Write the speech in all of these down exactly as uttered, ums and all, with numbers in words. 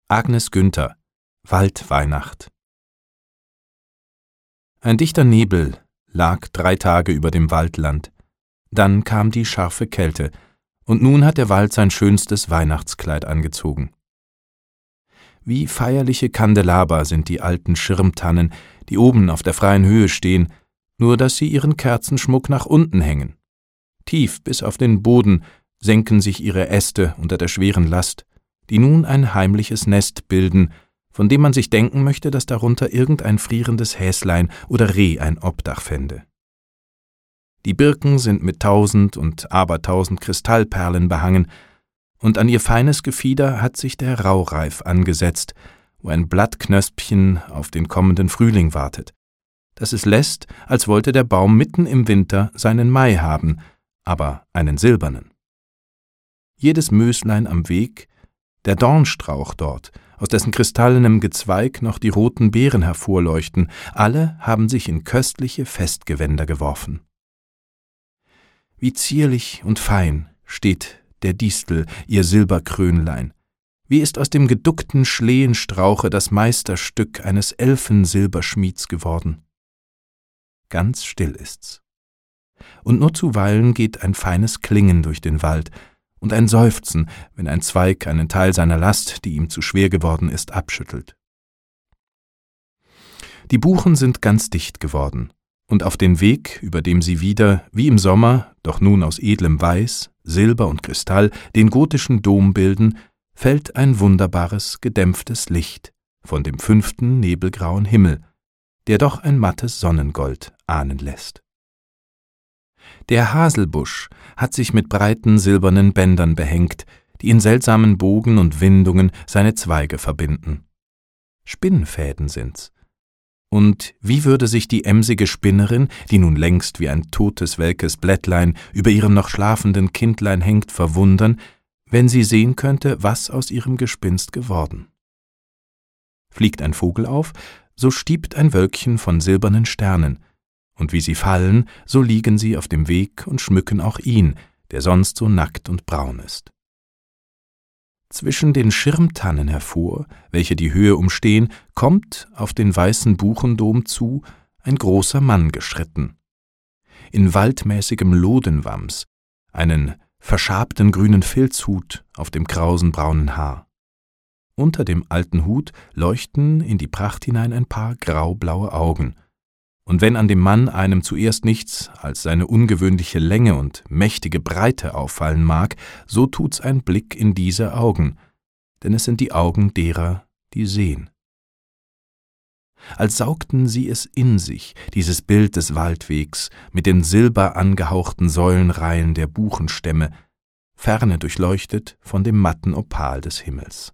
Agnes Günther, Waldweihnacht. Ein dichter Nebel lag drei Tage über dem Waldland. Dann kam die scharfe Kälte, und nun hat der Wald sein schönstes Weihnachtskleid angezogen. Wie feierliche Kandelaber sind die alten Schirmtannen, die oben auf der freien Höhe stehen, nur dass sie ihren Kerzenschmuck nach unten hängen. Tief bis auf den Boden senken sich ihre Äste unter der schweren Last, die nun ein heimliches Nest bilden, von dem man sich denken möchte, dass darunter irgendein frierendes Häslein oder Reh ein Obdach fände. Die Birken sind mit tausend und abertausend Kristallperlen behangen, und an ihr feines Gefieder hat sich der Raureif angesetzt, wo ein Blattknöspchen auf den kommenden Frühling wartet, das es lässt, als wollte der Baum mitten im Winter seinen Mai haben, aber einen silbernen. Jedes Möslein am Weg, der Dornstrauch dort, aus dessen kristallenem Gezweig noch die roten Beeren hervorleuchten, alle haben sich in köstliche Festgewänder geworfen. Wie zierlich und fein steht der Distel, ihr Silberkrönlein. Wie ist aus dem geduckten Schlehenstrauche das Meisterstück eines Elfensilberschmieds geworden? Ganz still ist's. Und nur zuweilen geht ein feines Klingen durch den Wald und ein Seufzen, wenn ein Zweig einen Teil seiner Last, die ihm zu schwer geworden ist, abschüttelt. Die Buchen sind ganz dicht geworden, und auf den Weg, über dem sie wieder, wie im Sommer, doch nun aus edlem Weiß, Silber und Kristall, den gotischen Dom bilden, fällt ein wunderbares, gedämpftes Licht von dem fünften nebelgrauen Himmel, der doch ein mattes Sonnengold ahnen lässt. Der Haselbusch hat sich mit breiten silbernen Bändern behängt, die in seltsamen Bogen und Windungen seine Zweige verbinden. Spinnfäden sind's. Und wie würde sich die emsige Spinnerin, die nun längst wie ein totes, welkes Blättlein über ihrem noch schlafenden Kindlein hängt, verwundern, wenn sie sehen könnte, was aus ihrem Gespinst geworden. Fliegt ein Vogel auf, so stiebt ein Wölkchen von silbernen Sternen, und wie sie fallen, so liegen sie auf dem Weg und schmücken auch ihn, der sonst so nackt und braun ist. Zwischen den Schirmtannen hervor, welche die Höhe umstehen, kommt auf den weißen Buchendom zu ein großer Mann geschritten. In waldmäßigem Lodenwams, einen verschabten grünen Filzhut auf dem krausen braunen Haar. Unter dem alten Hut leuchten in die Pracht hinein ein paar graublaue Augen, und wenn an dem Mann einem zuerst nichts als seine ungewöhnliche Länge und mächtige Breite auffallen mag, so tut's ein Blick in diese Augen, denn es sind die Augen derer, die sehen. Als saugten sie es in sich, dieses Bild des Waldwegs mit den silberangehauchten Säulenreihen der Buchenstämme, ferne durchleuchtet von dem matten Opal des Himmels.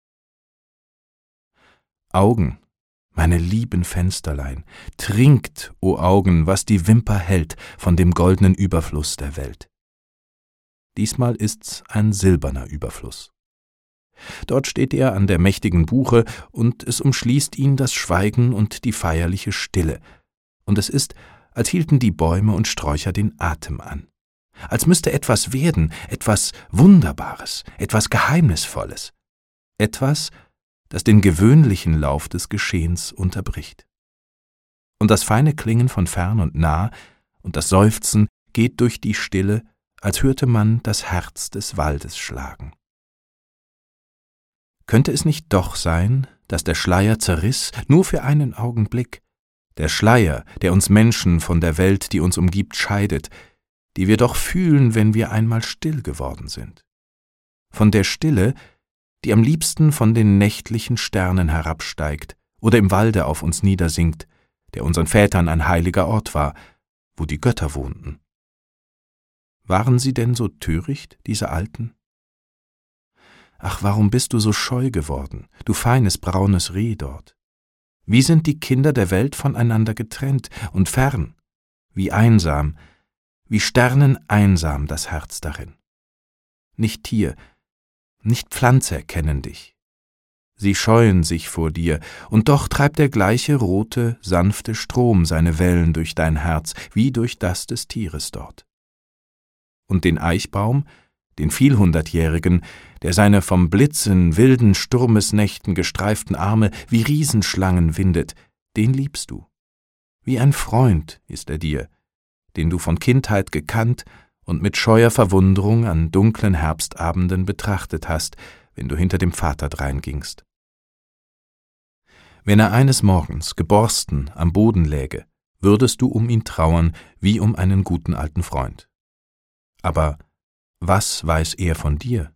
Augen, meine lieben Fensterlein, trinkt, o Augen, was die Wimper hält von dem goldenen Überfluss der Welt. Diesmal ist's ein silberner Überfluss. Dort steht er an der mächtigen Buche, und es umschließt ihn das Schweigen und die feierliche Stille, und es ist, als hielten die Bäume und Sträucher den Atem an, als müsste etwas werden, etwas Wunderbares, etwas Geheimnisvolles, etwas, das den gewöhnlichen Lauf des Geschehens unterbricht. Und das feine Klingen von fern und nah und das Seufzen geht durch die Stille, als hörte man das Herz des Waldes schlagen. Könnte es nicht doch sein, dass der Schleier zerriss, nur für einen Augenblick, der Schleier, der uns Menschen von der Welt, die uns umgibt, scheidet, die wir doch fühlen, wenn wir einmal still geworden sind. Von der Stille, die am liebsten von den nächtlichen Sternen herabsteigt oder im Walde auf uns niedersinkt, der unseren Vätern ein heiliger Ort war, wo die Götter wohnten. Waren sie denn so töricht, diese Alten? Ach, warum bist du so scheu geworden, du feines braunes Reh dort? Wie sind die Kinder der Welt voneinander getrennt und fern? Wie einsam, wie sterneneinsam das Herz darin. Nicht Tier, nicht Pflanze erkennen dich. Sie scheuen sich vor dir, und doch treibt der gleiche rote, sanfte Strom seine Wellen durch dein Herz, wie durch das des Tieres dort. Und den Eichbaum, den vielhundertjährigen, der seine vom Blitz in wilden Sturmesnächten gestreiften Arme wie Riesenschlangen windet, den liebst du. Wie ein Freund ist er dir, den du von Kindheit gekannt und mit scheuer Verwunderung an dunklen Herbstabenden betrachtet hast, wenn du hinter dem Vater dreingingst. Wenn er eines Morgens geborsten am Boden läge, würdest du um ihn trauern wie um einen guten alten Freund. Aber was weiß er von dir?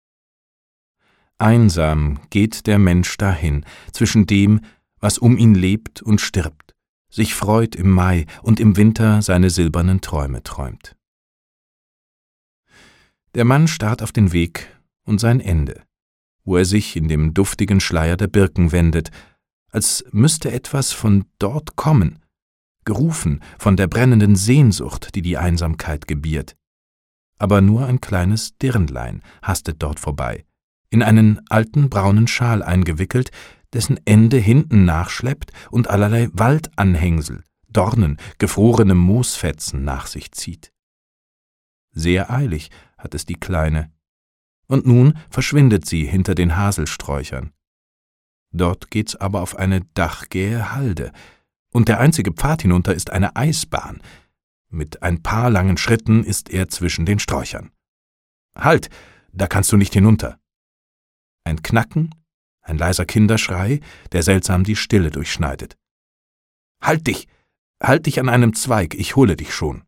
Einsam geht der Mensch dahin, zwischen dem, was um ihn lebt und stirbt, sich freut im Mai und im Winter seine silbernen Träume träumt. Der Mann starrt auf den Weg und sein Ende, wo er sich in dem duftigen Schleier der Birken wendet, als müsste etwas von dort kommen, gerufen von der brennenden Sehnsucht, die die Einsamkeit gebiert. Aber nur ein kleines Dirndlein hastet dort vorbei, in einen alten braunen Schal eingewickelt, dessen Ende hinten nachschleppt und allerlei Waldanhängsel, Dornen, gefrorene Moosfetzen nach sich zieht. Sehr eilig hat es die Kleine, und nun verschwindet sie hinter den Haselsträuchern. Dort geht's aber auf eine dachgähe Halde, und der einzige Pfad hinunter ist eine Eisbahn. Mit ein paar langen Schritten ist er zwischen den Sträuchern. »Halt, da kannst du nicht hinunter!« Ein Knacken, ein leiser Kinderschrei, der seltsam die Stille durchschneidet. »Halt dich! Halt dich an einem Zweig, ich hole dich schon!«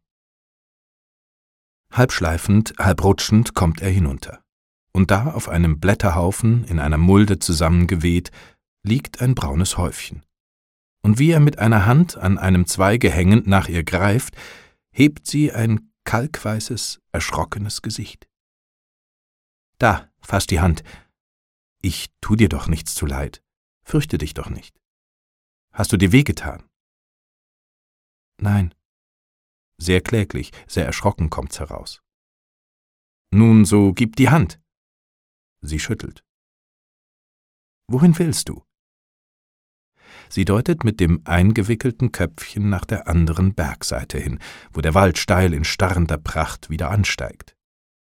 Halb schleifend, halb rutschend kommt er hinunter. Und da auf einem Blätterhaufen, in einer Mulde zusammengeweht, liegt ein braunes Häufchen. Und wie er mit einer Hand an einem Zweige hängend nach ihr greift, hebt sie ein kalkweißes, erschrockenes Gesicht. »Da, fass die Hand. Ich tu dir doch nichts zuleid. Fürchte dich doch nicht. Hast du dir wehgetan?« »Nein.« Sehr kläglich, sehr erschrocken kommt's heraus. »Nun, so gib die Hand.« Sie schüttelt. »Wohin willst du?« Sie deutet mit dem eingewickelten Köpfchen nach der anderen Bergseite hin, wo der Wald steil in starrender Pracht wieder ansteigt.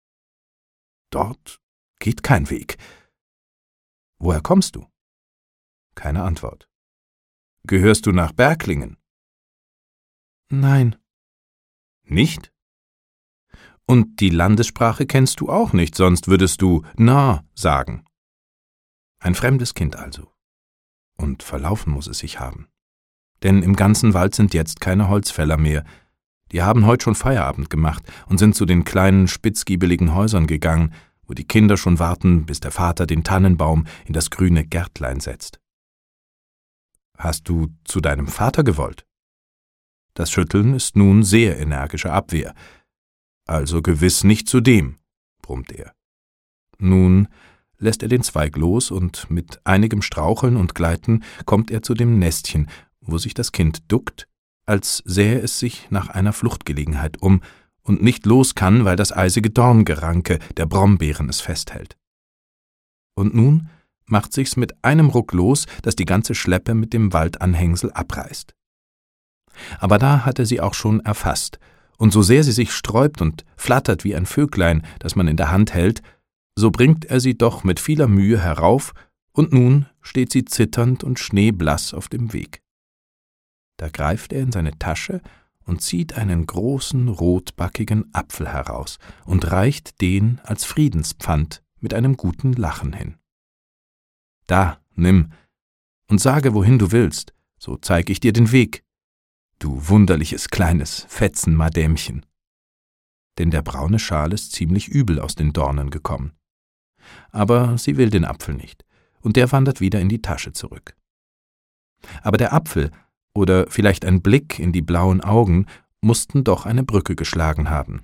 »Dort geht kein Weg.« »Woher kommst du?« Keine Antwort. »Gehörst du nach Berglingen?« »Nein.« »Nicht? Und die Landessprache kennst du auch nicht, sonst würdest du »na« sagen.« Ein fremdes Kind also. Und verlaufen muss es sich haben. Denn im ganzen Wald sind jetzt keine Holzfäller mehr. Die haben heut schon Feierabend gemacht und sind zu den kleinen, spitzgiebeligen Häusern gegangen, wo die Kinder schon warten, bis der Vater den Tannenbaum in das grüne Gärtlein setzt. »Hast du zu deinem Vater gewollt?« Das Schütteln ist nun sehr energische Abwehr. »Also gewiss nicht zu dem«, brummt er. Nun lässt er den Zweig los, und mit einigem Straucheln und Gleiten kommt er zu dem Nestchen, wo sich das Kind duckt, als sähe es sich nach einer Fluchtgelegenheit um und nicht los kann, weil das eisige Dorngeranke der Brombeeren es festhält. Und nun macht sich's mit einem Ruck los, dass die ganze Schleppe mit dem Waldanhängsel abreißt. Aber da hat er sie auch schon erfasst, und so sehr sie sich sträubt und flattert wie ein Vöglein, das man in der Hand hält, so bringt er sie doch mit vieler Mühe herauf, und nun steht sie zitternd und schneeblass auf dem Weg. Da greift er in seine Tasche und zieht einen großen, rotbackigen Apfel heraus und reicht den als Friedenspfand mit einem guten Lachen hin. »Da, nimm, und sage, wohin du willst, so zeig ich dir den Weg, du wunderliches kleines Fetzenmadämchen.« Denn der braune Schal ist ziemlich übel aus den Dornen gekommen. Aber sie will den Apfel nicht, und der wandert wieder in die Tasche zurück. Aber der Apfel, oder vielleicht ein Blick in die blauen Augen, mussten doch eine Brücke geschlagen haben.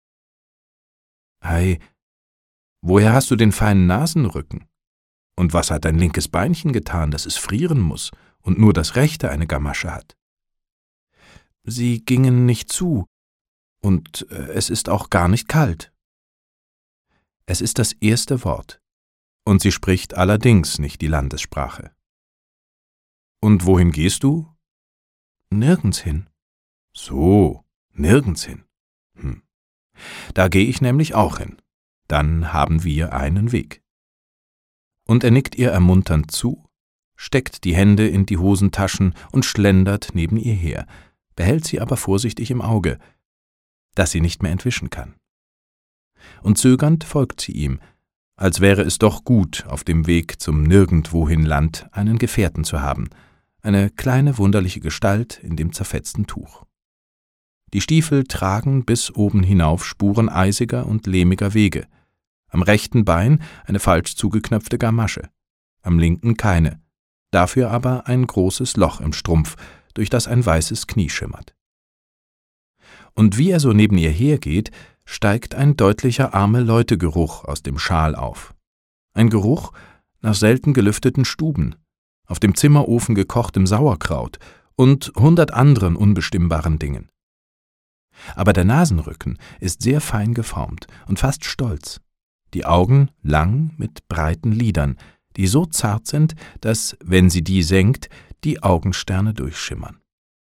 »Ei, woher hast du den feinen Nasenrücken? Und was hat dein linkes Beinchen getan, dass es frieren muss und nur das rechte eine Gamasche hat?« »Sie gingen nicht zu, und es ist auch gar nicht kalt.« Es ist das erste Wort, und sie spricht allerdings nicht die Landessprache. »Und wohin gehst du?« »Nirgends hin.« »So, nirgends hin. Hm. Da gehe ich nämlich auch hin. dann haben wir einen Weg.« Und er nickt ihr ermunternd zu, steckt die Hände in die Hosentaschen und schlendert neben ihr her, behält sie aber vorsichtig im Auge, dass sie nicht mehr entwischen kann. Und zögernd folgt sie ihm, als wäre es doch gut, auf dem Weg zum Nirgendwohin-Land einen Gefährten zu haben, eine kleine wunderliche Gestalt in dem zerfetzten Tuch. Die Stiefel tragen bis oben hinauf Spuren eisiger und lehmiger Wege, am rechten Bein eine falsch zugeknöpfte Gamasche, am linken keine, dafür aber ein großes Loch im Strumpf, durch das ein weißes Knie schimmert. Und wie er so neben ihr hergeht, steigt ein deutlicher Arme-Leute-Geruch aus dem Schal auf. Ein Geruch nach selten gelüfteten Stuben, auf dem Zimmerofen gekochtem Sauerkraut und hundert anderen unbestimmbaren Dingen. Aber der Nasenrücken ist sehr fein geformt und fast stolz, die Augen lang mit breiten Lidern, die so zart sind, dass, wenn sie die senkt, die Augensterne durchschimmern.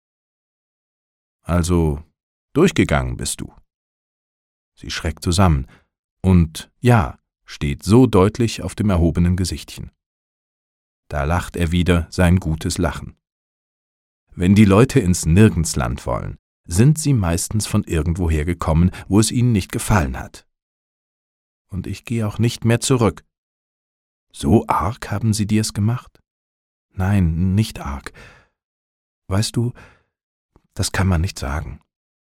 »Also, durchgegangen bist du?« Sie schreckt zusammen, und »ja« steht so deutlich auf dem erhobenen Gesichtchen. Da lacht er wieder sein gutes Lachen. Wenn die Leute ins Nirgendsland wollen, sind sie meistens von irgendwoher gekommen, wo es ihnen nicht gefallen hat. Und ich gehe auch nicht mehr zurück. So arg haben sie dir's gemacht? Nein, nicht arg. Weißt du, das kann man nicht sagen.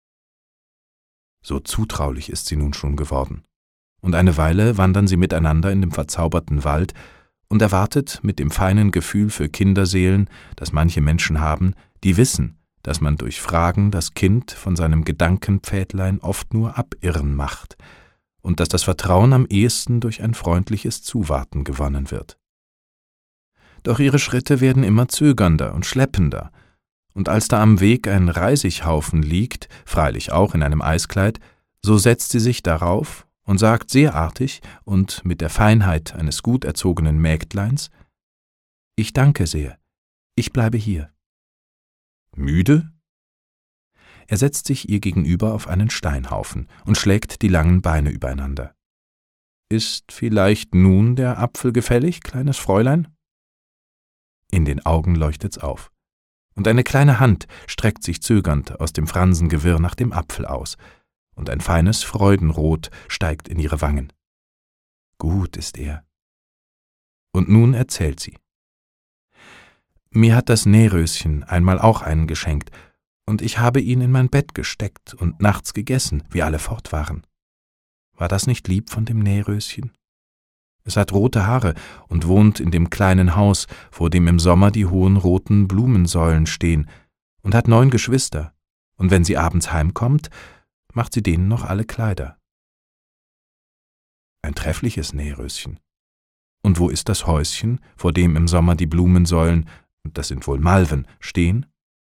So zutraulich ist sie nun schon geworden. Und eine Weile wandern sie miteinander in dem verzauberten Wald und er wartet mit dem feinen Gefühl für Kinderseelen, das manche Menschen haben, die wissen, dass man durch Fragen das Kind von seinem Gedankenpfädlein oft nur abirren macht und dass das Vertrauen am ehesten durch ein freundliches Zuwarten gewonnen wird. Doch ihre Schritte werden immer zögernder und schleppender, und als da am Weg ein Reisighaufen liegt, freilich auch in einem Eiskleid, so setzt sie sich darauf und sagt sehr artig und mit der Feinheit eines gut erzogenen Mägdleins: »Ich danke sehr, ich bleibe hier.« »Müde?« Er setzt sich ihr gegenüber auf einen Steinhaufen und schlägt die langen Beine übereinander. »Ist vielleicht nun der Apfel gefällig, kleines Fräulein?« In den Augen leuchtet's auf, und eine kleine Hand streckt sich zögernd aus dem Fransengewirr nach dem Apfel aus, und ein feines Freudenrot steigt in ihre Wangen. Gut ist er. Und nun erzählt sie. »Mir hat das Nährröschen einmal auch einen geschenkt, und ich habe ihn in mein Bett gesteckt und nachts gegessen, wie alle fort waren. War das nicht lieb von dem Nährröschen? Es hat rote Haare und wohnt in dem kleinen Haus, vor dem im Sommer die hohen roten Blumensäulen stehen, und hat neun Geschwister, und wenn sie abends heimkommt, macht sie denen noch alle Kleider. Ein treffliches Nährröschen. Und wo ist das Häuschen, vor dem im Sommer die Blumensäulen, das sind wohl Malven, stehen?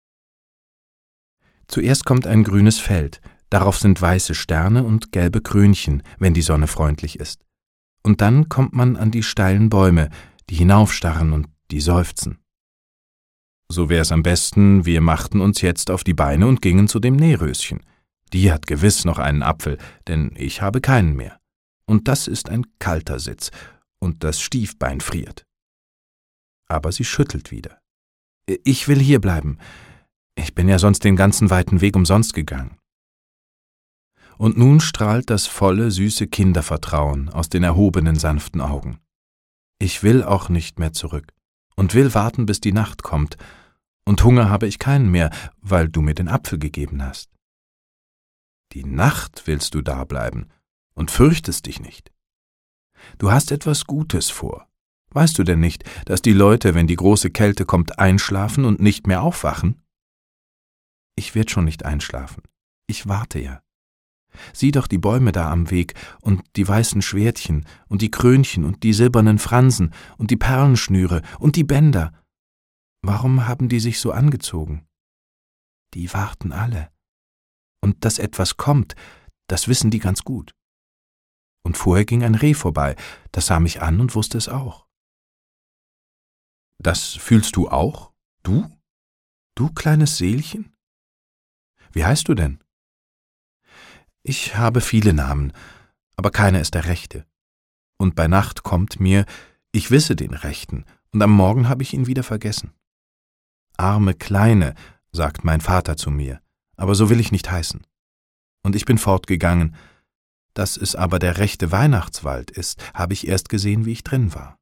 Zuerst kommt ein grünes Feld, darauf sind weiße Sterne und gelbe Krönchen, wenn die Sonne freundlich ist. Und dann kommt man an die steilen Bäume, die hinaufstarren und die seufzen. So wär's am besten, wir machten uns jetzt auf die Beine und gingen zu dem Nährröschen. Die hat gewiss noch einen Apfel, denn ich habe keinen mehr. Und das ist ein kalter Sitz, und das Stiefbein friert. Aber sie schüttelt wieder. Ich will hier bleiben. Ich bin ja sonst den ganzen weiten Weg umsonst gegangen. Und nun strahlt das volle, süße Kindervertrauen aus den erhobenen, sanften Augen. Ich will auch nicht mehr zurück und will warten, bis die Nacht kommt, und Hunger habe ich keinen mehr, weil du mir den Apfel gegeben hast. Die Nacht willst du dableiben und fürchtest dich nicht. Du hast etwas Gutes vor. Weißt du denn nicht, dass die Leute, wenn die große Kälte kommt, einschlafen und nicht mehr aufwachen? Ich werd schon nicht einschlafen. Ich warte ja. Sieh doch die Bäume da am Weg und die weißen Schwertchen und die Krönchen und die silbernen Fransen und die Perlenschnüre und die Bänder. Warum haben die sich so angezogen? Die warten alle. Und dass etwas kommt, das wissen die ganz gut. Und vorher ging ein Reh vorbei, das sah mich an und wusste es auch. Das fühlst du auch? Du? Du kleines Seelchen? Wie heißt du denn? Ich habe viele Namen, aber keiner ist der Rechte. Und bei Nacht kommt mir, ich wisse den Rechten, und am Morgen habe ich ihn wieder vergessen. Arme Kleine, sagt mein Vater zu mir, aber so will ich nicht heißen. Und ich bin fortgegangen. Dass es aber der rechte Weihnachtswald ist, habe ich erst gesehen, wie ich drin war.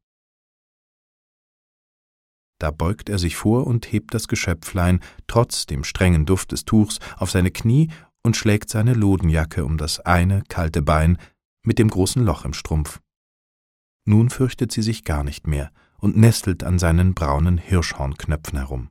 Da beugt er sich vor und hebt das Geschöpflein, trotz dem strengen Duft des Tuchs, auf seine Knie und schlägt seine Lodenjacke um das eine kalte Bein mit dem großen Loch im Strumpf. Nun fürchtet sie sich gar nicht mehr und nestelt an seinen braunen Hirschhornknöpfen herum.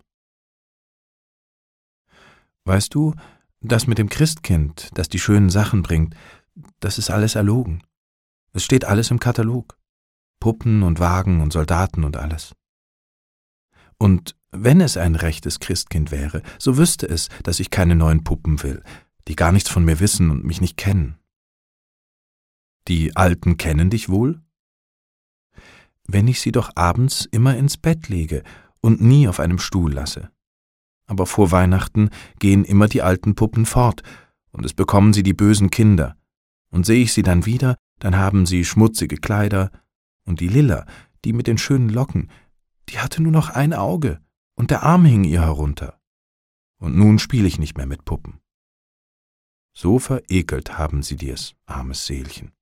»Weißt du, das mit dem Christkind, das die schönen Sachen bringt, das ist alles erlogen. Es steht alles im Katalog. Puppen und Wagen und Soldaten und alles. Und wenn es ein rechtes Christkind wäre, so wüsste es, dass ich keine neuen Puppen will, die gar nichts von mir wissen und mich nicht kennen. Die Alten kennen dich wohl? Wenn ich sie doch abends immer ins Bett lege und nie auf einem Stuhl lasse. Aber vor Weihnachten gehen immer die alten Puppen fort, und es bekommen sie die bösen Kinder. Und sehe ich sie dann wieder, dann haben sie schmutzige Kleider, und die Lilla, die mit den schönen Locken, die hatte nur noch ein Auge, und der Arm hing ihr herunter. Und nun spiele ich nicht mehr mit Puppen. So verekelt haben sie dir's, armes Seelchen.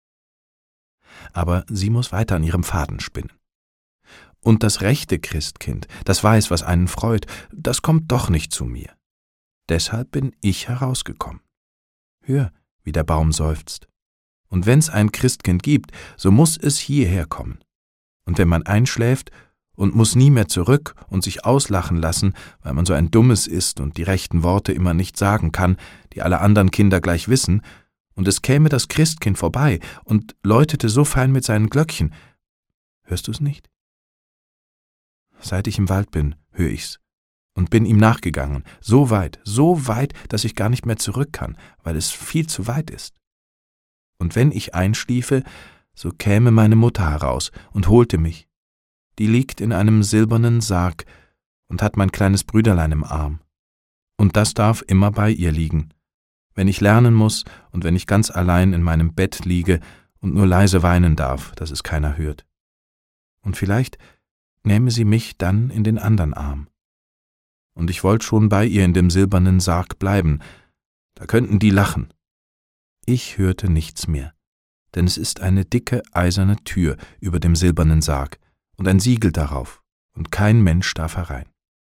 Aber sie muss weiter an ihrem Faden spinnen. Und das rechte Christkind, das weiß, was einen freut, das kommt doch nicht zu mir. Deshalb bin ich herausgekommen. Hör, wie der Baum seufzt. Und wenn's ein Christkind gibt, so muss es hierher kommen. Und wenn man einschläft und muss nie mehr zurück und sich auslachen lassen, weil man so ein Dummes ist und die rechten Worte immer nicht sagen kann, die alle anderen Kinder gleich wissen, und es käme das Christkind vorbei und läutete so fein mit seinen Glöckchen. Hörst du's nicht? Seit ich im Wald bin, hör ich's. Und bin ihm nachgegangen, so weit, so weit, dass ich gar nicht mehr zurück kann, weil es viel zu weit ist. Und wenn ich einschliefe, so käme meine Mutter heraus und holte mich. Die liegt in einem silbernen Sarg und hat mein kleines Brüderlein im Arm. Und das darf immer bei ihr liegen, wenn ich lernen muss und wenn ich ganz allein in meinem Bett liege und nur leise weinen darf, dass es keiner hört. Und vielleicht nähme sie mich dann in den andern Arm. Und ich wollte schon bei ihr in dem silbernen Sarg bleiben, da könnten die lachen. Ich hörte nichts mehr, denn es ist eine dicke eiserne Tür über dem silbernen Sarg und ein Siegel darauf, und kein Mensch darf herein.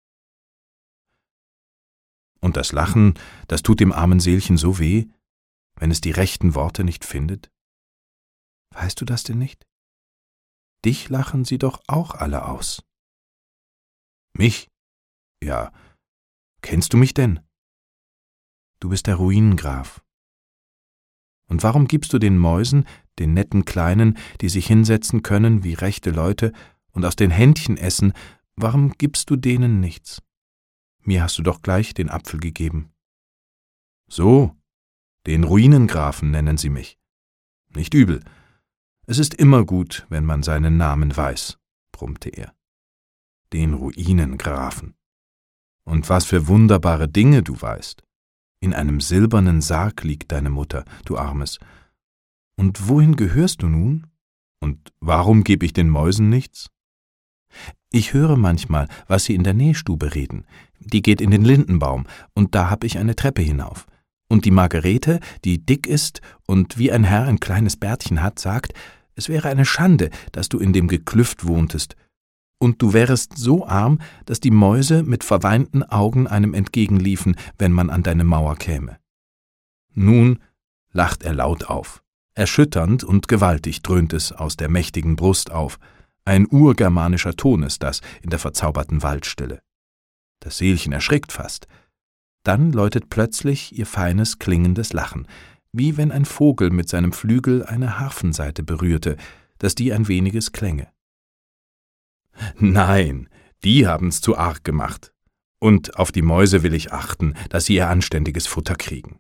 Und das Lachen, das tut dem armen Seelchen so weh, wenn es die rechten Worte nicht findet. Weißt du das denn nicht? Dich lachen sie doch auch alle aus. Mich? Ja, kennst du mich denn? Du bist der Ruinengraf. Und warum gibst du den Mäusen, den netten Kleinen, die sich hinsetzen können wie rechte Leute und aus den Händchen essen, warum gibst du denen nichts? Mir hast du doch gleich den Apfel gegeben. So, den Ruinengrafen nennen sie mich. Nicht übel. Es ist immer gut, wenn man seinen Namen weiß, brummte er. Den Ruinengrafen. Und was für wunderbare Dinge du weißt. In einem silbernen Sarg liegt deine Mutter, du Armes. Und wohin gehörst du nun? Und warum gebe ich den Mäusen nichts? Ich höre manchmal, was sie in der Nähstube reden. Die geht in den Lindenbaum, und da hab ich eine Treppe hinauf. Und die Margarete, die dick ist und wie ein Herr ein kleines Bärtchen hat, sagt, es wäre eine Schande, dass du in dem Geklüft wohntest. Und du wärest so arm, dass die Mäuse mit verweinten Augen einem entgegenliefen, wenn man an deine Mauer käme. Nun lacht er laut auf. Erschütternd und gewaltig dröhnt es aus der mächtigen Brust auf. Ein urgermanischer Ton ist das in der verzauberten Waldstille. Das Seelchen erschrickt fast. Dann läutet plötzlich ihr feines, klingendes Lachen, wie wenn ein Vogel mit seinem Flügel eine Harfensaite berührte, dass die ein weniges klänge. Nein, die haben's zu arg gemacht. Und auf die Mäuse will ich achten, dass sie ihr anständiges Futter kriegen.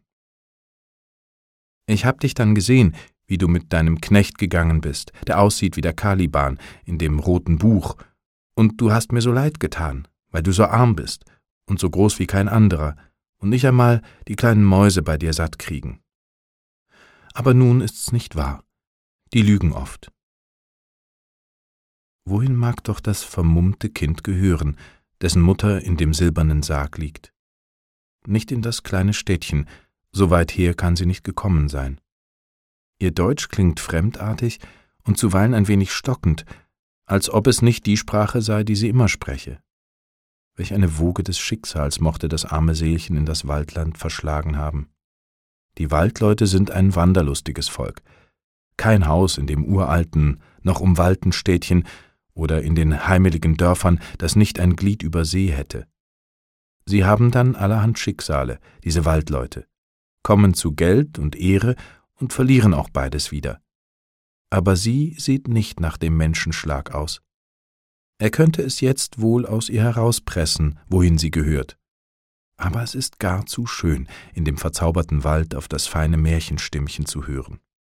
Ich hab dich dann gesehen, wie du mit deinem Knecht gegangen bist, der aussieht wie der Caliban in dem roten Buch, und du hast mir so leid getan, weil du so arm bist und so groß wie kein anderer und nicht einmal die kleinen Mäuse bei dir satt kriegen. aber nun ist's nicht wahr. Die lügen oft. Wohin mag doch das vermummte Kind gehören, dessen Mutter in dem silbernen Sarg liegt? Nicht in das kleine Städtchen, so weit her kann sie nicht gekommen sein. Ihr Deutsch klingt fremdartig und zuweilen ein wenig stockend, als ob es nicht die Sprache sei, die sie immer spreche. Welch eine Woge des Schicksals mochte das arme Seelchen in das Waldland verschlagen haben. Die Waldleute sind ein wanderlustiges Volk. Kein Haus in dem uralten, noch umwallten Städtchen oder in den heimeligen Dörfern, das nicht ein Glied über See hätte. Sie haben dann allerhand Schicksale, diese Waldleute, kommen zu Geld und Ehre und verlieren auch beides wieder. Aber sie sieht nicht nach dem Menschenschlag aus. Er könnte es jetzt wohl aus ihr herauspressen, wohin sie gehört. Aber es ist gar zu schön, in dem verzauberten Wald auf das feine Märchenstimmchen zu hören.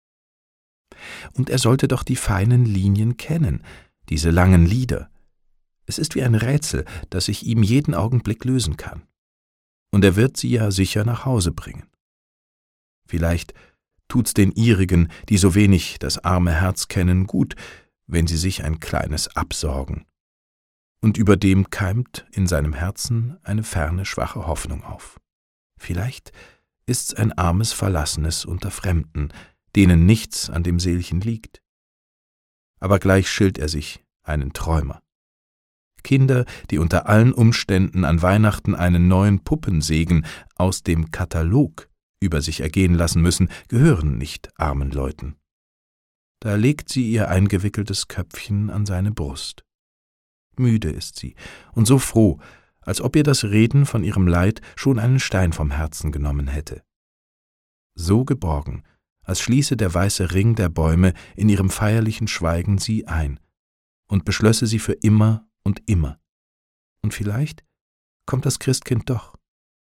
Und er sollte doch die feinen Linien kennen, diese langen Lieder. Es ist wie ein Rätsel, das ich ihm jeden Augenblick lösen kann. Und er wird sie ja sicher nach Hause bringen. Vielleicht tut's den ihrigen, die so wenig das arme Herz kennen, gut, wenn sie sich ein kleines absorgen. Und über dem keimt in seinem Herzen eine ferne, schwache Hoffnung auf. Vielleicht ist's ein armes Verlassenes unter Fremden, denen nichts an dem Seelchen liegt. Aber gleich schilt er sich einen Träumer. Kinder, die unter allen Umständen an Weihnachten einen neuen Puppensegen aus dem Katalog über sich ergehen lassen müssen, gehören nicht armen Leuten. Da legt sie ihr eingewickeltes Köpfchen an seine Brust. Müde ist sie und so froh, als ob ihr das Reden von ihrem Leid schon einen Stein vom Herzen genommen hätte. So geborgen, als schließe der weiße Ring der Bäume in ihrem feierlichen Schweigen sie ein und beschlösse sie für immer und immer. Und vielleicht kommt das Christkind doch.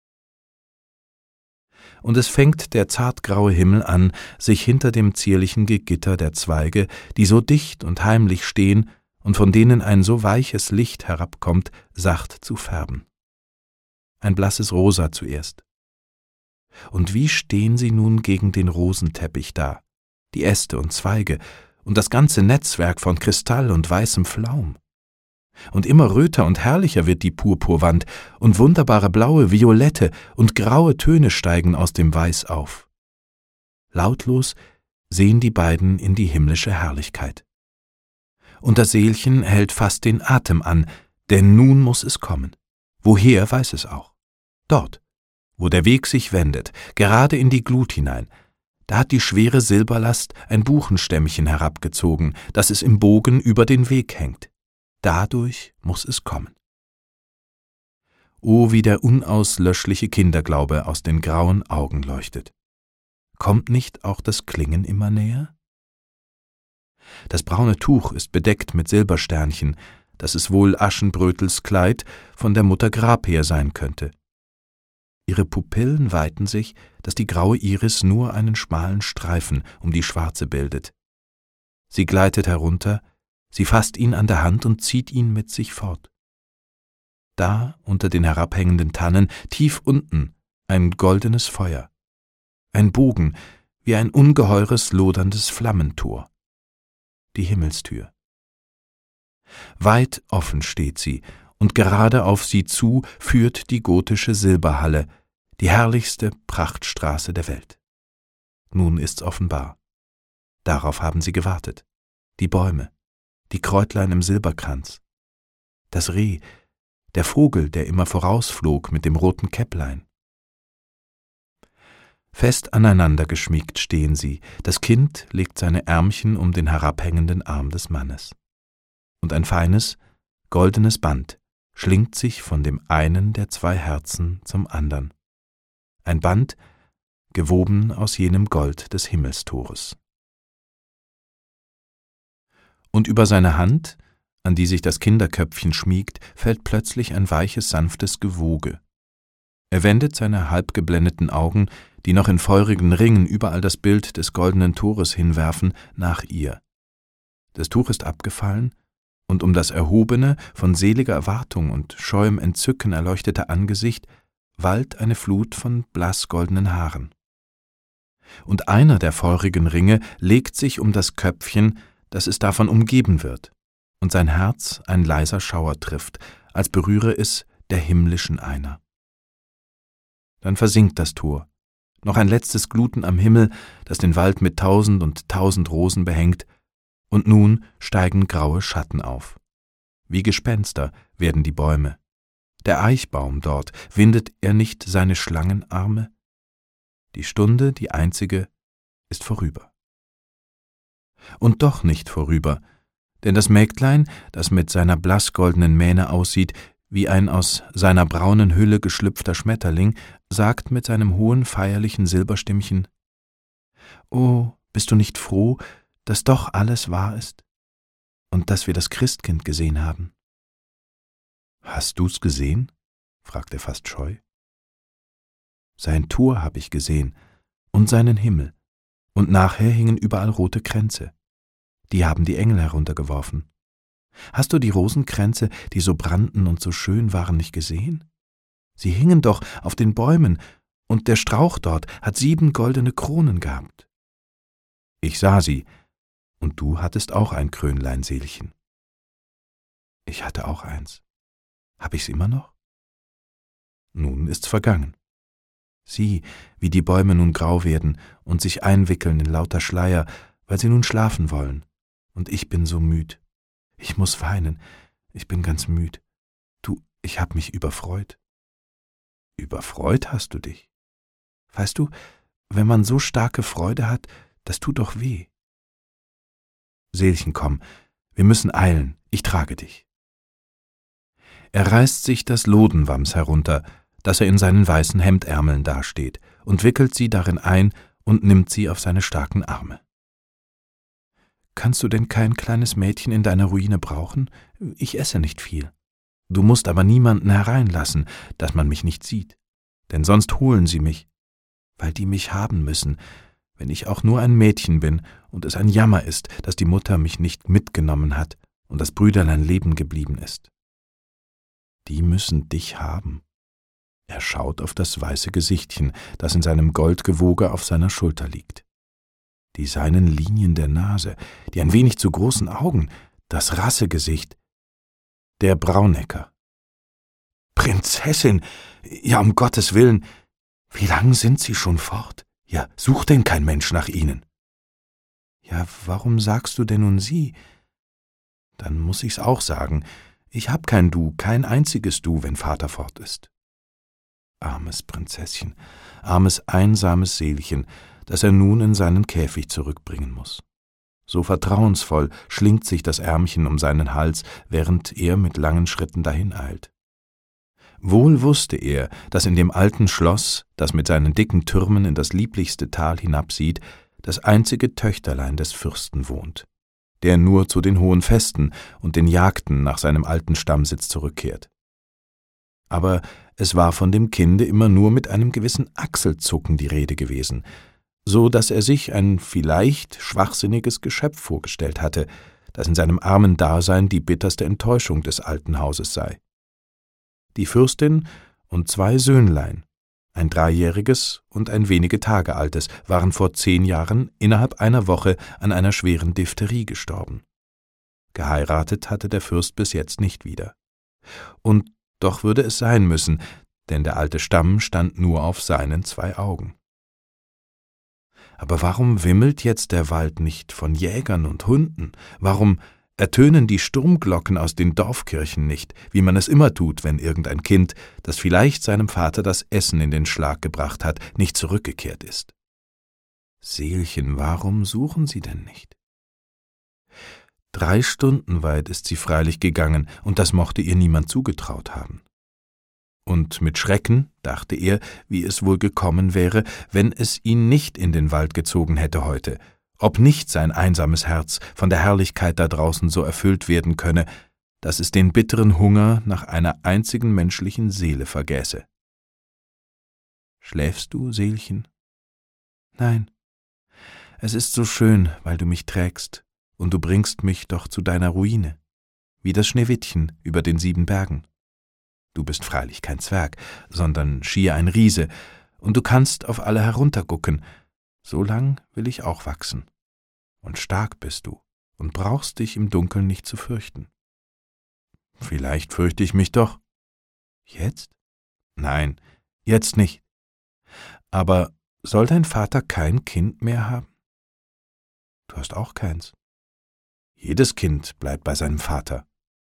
Und es fängt der zartgraue Himmel an, sich hinter dem zierlichen Gegitter der Zweige, die so dicht und heimlich stehen und von denen ein so weiches Licht herabkommt, sacht zu färben. Ein blasses Rosa zuerst. Und wie stehen sie nun gegen den Rosenteppich da, die Äste und Zweige und das ganze Netzwerk von Kristall und weißem Flaum. Und immer röter und herrlicher wird die Purpurwand, und wunderbare blaue, violette und graue Töne steigen aus dem Weiß auf. Lautlos sehen die beiden in die himmlische Herrlichkeit. Und das Seelchen hält fast den Atem an, denn nun muss es kommen. Woher, weiß es auch. Dort, wo der Weg sich wendet, gerade in die Glut hinein, da hat die schwere Silberlast ein Buchenstämmchen herabgezogen, das es im Bogen über den Weg hängt. Dadurch muss es kommen. O, wie der unauslöschliche Kinderglaube aus den grauen Augen leuchtet. Kommt nicht auch das Klingen immer näher? Das braune Tuch ist bedeckt mit Silbersternchen, dass es wohl Aschenbrötels Kleid von der Mutter Grab her sein könnte. Ihre Pupillen weiten sich, dass die graue Iris nur einen schmalen Streifen um die schwarze bildet. Sie gleitet herunter, sie fasst ihn an der Hand und zieht ihn mit sich fort. Da, unter den herabhängenden Tannen, tief unten, ein goldenes Feuer. Ein Bogen, wie ein ungeheures, loderndes Flammentor. Die Himmelstür. Weit offen steht sie, und gerade auf sie zu führt die gotische Silberhalle, die herrlichste Prachtstraße der Welt. Nun ist's offenbar. Darauf haben sie gewartet. Die Bäume, die Kräutlein im Silberkranz, das Reh, der Vogel, der immer vorausflog mit dem roten Käpplein. Fest aneinander geschmiegt stehen sie, das Kind legt seine Ärmchen um den herabhängenden Arm des Mannes. Und ein feines, goldenes Band schlingt sich von dem einen der zwei Herzen zum andern. Ein Band, gewoben aus jenem Gold des Himmelstores. Und über seine Hand, an die sich das Kinderköpfchen schmiegt, fällt plötzlich ein weiches, sanftes Gewoge. Er wendet seine halbgeblendeten Augen, die noch in feurigen Ringen überall das Bild des goldenen Tores hinwerfen, nach ihr. Das Tuch ist abgefallen, und um das erhobene, von seliger Erwartung und scheuem Entzücken erleuchtete Angesicht wallt eine Flut von blassgoldenen Haaren. und einer der feurigen Ringe legt sich um das Köpfchen, dass es davon umgeben wird, und sein Herz ein leiser Schauer trifft, als berühre es der himmlischen Einer. Dann versinkt das Tor, noch ein letztes Gluten am Himmel, das den Wald mit tausend und tausend Rosen behängt, und nun steigen graue Schatten auf. Wie Gespenster werden die Bäume. Der Eichbaum dort, windet er nicht seine Schlangenarme? Die Stunde, die einzige, ist vorüber. Und doch nicht vorüber, denn das Mägdlein, das mit seiner blassgoldenen Mähne aussieht, wie ein aus seiner braunen Hülle geschlüpfter Schmetterling, sagt mit seinem hohen, feierlichen Silberstimmchen: »Oh, bist du nicht froh, dass doch alles wahr ist und dass wir das Christkind gesehen haben?« »Hast du's gesehen?« fragt er fast scheu. »Sein Tor hab ich gesehen und seinen Himmel, und nachher hingen überall rote Kränze. Die haben die Engel heruntergeworfen. Hast du die Rosenkränze, die so brannten und so schön waren, nicht gesehen? Sie hingen doch auf den Bäumen, und der Strauch dort hat sieben goldene Kronen gehabt.« »Ich sah sie, und du hattest auch ein Krönlein, Seelchen.« »Ich hatte auch eins. Hab ich's immer noch?« »Nun ist's vergangen. Sieh, wie die Bäume nun grau werden und sich einwickeln in lauter Schleier, weil sie nun schlafen wollen. Und ich bin so müd. Ich muß weinen. Ich bin ganz müd. Du, ich hab mich überfreut.« »Überfreut hast du dich? Weißt du, wenn man so starke Freude hat, das tut doch weh.« »Seelchen, komm, wir müssen eilen. Ich trage dich.« Er reißt sich das Lodenwams herunter, dass er in seinen weißen Hemdärmeln dasteht, und wickelt sie darin ein und nimmt sie auf seine starken Arme. »Kannst du denn kein kleines Mädchen in deiner Ruine brauchen? Ich esse nicht viel. Du musst aber niemanden hereinlassen, dass man mich nicht sieht, denn sonst holen sie mich, weil die mich haben müssen, wenn ich auch nur ein Mädchen bin und es ein Jammer ist, dass die Mutter mich nicht mitgenommen hat und das Brüderlein leben geblieben ist. Die müssen dich haben.« Er schaut auf das weiße Gesichtchen, das in seinem Goldgewoge auf seiner Schulter liegt. Die seinen Linien der Nase, die ein wenig zu großen Augen, das Rassegesicht. Der Braunecker. »Prinzessin, ja, um Gottes Willen, wie lang sind Sie schon fort? Ja, sucht denn kein Mensch nach Ihnen?« »Ja, warum sagst du denn nun Sie?« »Dann muß ich's auch sagen. Ich hab kein Du, kein einziges Du, wenn Vater fort ist.« Armes Prinzesschen, armes einsames Seelchen, das er nun in seinen Käfig zurückbringen muß. So vertrauensvoll schlingt sich das Ärmchen um seinen Hals, während er mit langen Schritten dahineilt. Wohl wusste er, dass in dem alten Schloss, das mit seinen dicken Türmen in das lieblichste Tal hinabsieht, das einzige Töchterlein des Fürsten wohnt, der nur zu den hohen Festen und den Jagden nach seinem alten Stammsitz zurückkehrt. Aber es war von dem Kinde immer nur mit einem gewissen Achselzucken die Rede gewesen, so dass er sich ein vielleicht schwachsinniges Geschöpf vorgestellt hatte, das in seinem armen Dasein die bitterste Enttäuschung des alten Hauses sei. Die Fürstin und zwei Söhnlein, ein dreijähriges und ein wenige Tage altes, waren vor zehn Jahren innerhalb einer Woche an einer schweren Diphtherie gestorben. Geheiratet hatte der Fürst bis jetzt nicht wieder. Und doch würde es sein müssen, denn der alte Stamm stand nur auf seinen zwei Augen. Aber warum wimmelt jetzt der Wald nicht von Jägern und Hunden? Warum ertönen die Sturmglocken aus den Dorfkirchen nicht, wie man es immer tut, wenn irgendein Kind, das vielleicht seinem Vater das Essen in den Schlag gebracht hat, nicht zurückgekehrt ist? Seelchen, warum suchen sie denn nicht? Drei Stunden weit ist sie freilich gegangen, und das mochte ihr niemand zugetraut haben. Und mit Schrecken dachte er, wie es wohl gekommen wäre, wenn es ihn nicht in den Wald gezogen hätte heute, ob nicht sein einsames Herz von der Herrlichkeit da draußen so erfüllt werden könne, dass es den bitteren Hunger nach einer einzigen menschlichen Seele vergäße. »Schläfst du, Seelchen?« »Nein, es ist so schön, weil du mich trägst, und du bringst mich doch zu deiner Ruine, wie das Schneewittchen über den sieben Bergen. Du bist freilich kein Zwerg, sondern schier ein Riese, und du kannst auf alle heruntergucken, So lang will ich auch wachsen. Und stark bist du und brauchst dich im Dunkeln nicht zu fürchten. Vielleicht fürchte ich mich doch. Jetzt? Nein, jetzt nicht. Aber soll dein Vater kein Kind mehr haben? Du hast auch keins. Jedes Kind bleibt bei seinem Vater.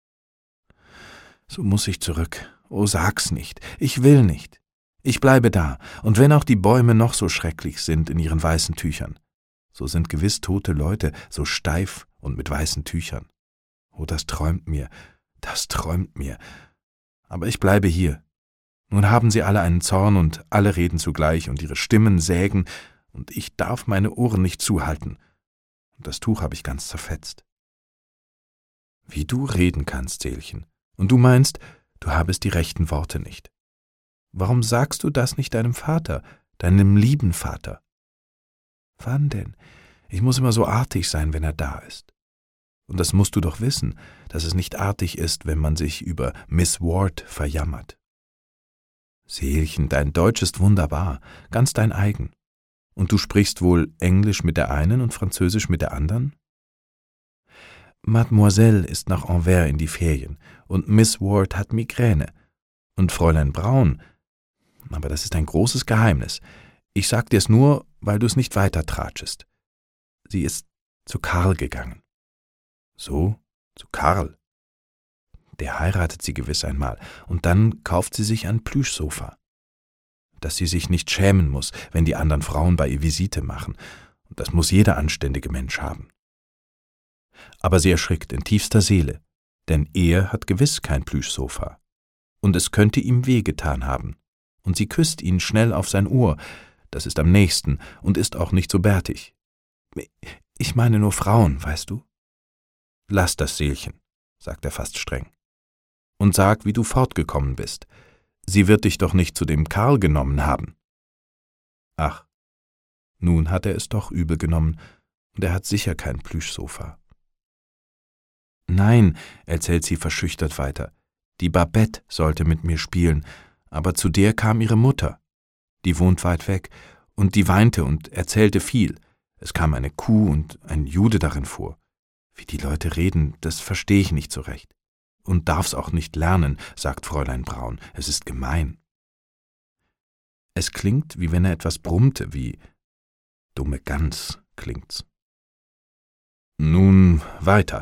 So muss ich zurück. Oh, sag's nicht. Ich will nicht. Ich bleibe da, und wenn auch die Bäume noch so schrecklich sind in ihren weißen Tüchern, so sind gewiss tote Leute so steif und mit weißen Tüchern. Oh, das träumt mir, das träumt mir. Aber ich bleibe hier. Nun haben sie alle einen Zorn und alle reden zugleich und ihre Stimmen sägen, und ich darf meine Ohren nicht zuhalten. Und das Tuch habe ich ganz zerfetzt. Wie du reden kannst, Seelchen, und du meinst, du habest die rechten Worte nicht. Warum sagst du das nicht deinem Vater, deinem lieben Vater? Wann denn? Ich muss immer so artig sein, wenn er da ist. Und das musst du doch wissen, dass es nicht artig ist, wenn man sich über Miss Ward verjammert. Seelchen, dein Deutsch ist wunderbar, ganz dein eigen. Und du sprichst wohl Englisch mit der einen und Französisch mit der anderen? Mademoiselle ist nach Anvers in die Ferien und Miss Ward hat Migräne. Und Fräulein Braun, aber das ist ein großes Geheimnis. Ich sag dir's nur, weil du es nicht weiter tratschest. Sie ist zu Karl gegangen. So, zu Karl. Der heiratet sie gewiss einmal, und dann kauft sie sich ein Plüschsofa. Dass sie sich nicht schämen muss, wenn die anderen Frauen bei ihr Visite machen. Und das muss jeder anständige Mensch haben. Aber sie erschrickt in tiefster Seele, denn er hat gewiss kein Plüschsofa. Und es könnte ihm wehgetan haben. Und sie küsst ihn schnell auf sein Ohr, das ist am nächsten und ist auch nicht so bärtig. Ich meine nur Frauen, weißt du? Lass das, Seelchen, sagt er fast streng. Und sag, wie du fortgekommen bist. Sie wird dich doch nicht zu dem Karl genommen haben. Ach, nun hat er es doch übel genommen, und er hat sicher kein Plüschsofa. Nein, erzählt sie verschüchtert weiter, die Babette sollte mit mir spielen, aber zu der kam ihre Mutter. Die wohnt weit weg, und die weinte und erzählte viel. Es kam eine Kuh und ein Jude darin vor. Wie die Leute reden, das verstehe ich nicht so recht. Und darf's auch nicht lernen, sagt Fräulein Braun, es ist gemein. Es klingt, wie wenn er etwas brummte, wie dumme Gans klingt's. Nun weiter.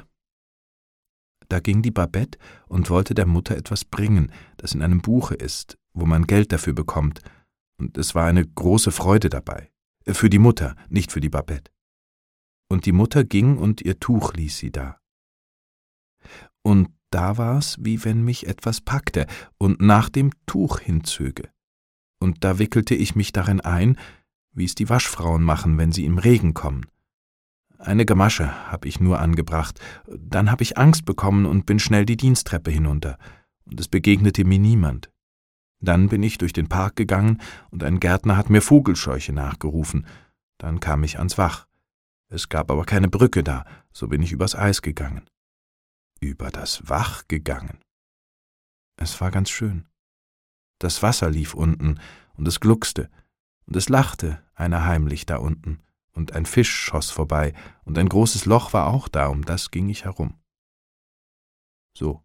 Da ging die Babette und wollte der Mutter etwas bringen, das in einem Buche ist, wo man Geld dafür bekommt, und es war eine große Freude dabei. Für die Mutter, nicht für die Babette. Und die Mutter ging und ihr Tuch ließ sie da. Und da war's, wie wenn mich etwas packte und nach dem Tuch hinzöge. Und da wickelte ich mich darin ein, wie es die Waschfrauen machen, wenn sie im Regen kommen. Eine Gamasche hab ich nur angebracht, dann hab ich Angst bekommen und bin schnell die Dienstreppe hinunter, und es begegnete mir niemand. Dann bin ich durch den Park gegangen, und ein Gärtner hat mir Vogelscheuche nachgerufen, dann kam ich ans Wach. Es gab aber keine Brücke da, so bin ich übers Eis gegangen. Über das Wach gegangen. Es war ganz schön. Das Wasser lief unten, und es gluckste, und es lachte einer heimlich da unten. Und ein Fisch schoss vorbei, und ein großes Loch war auch da, um das ging ich herum. So.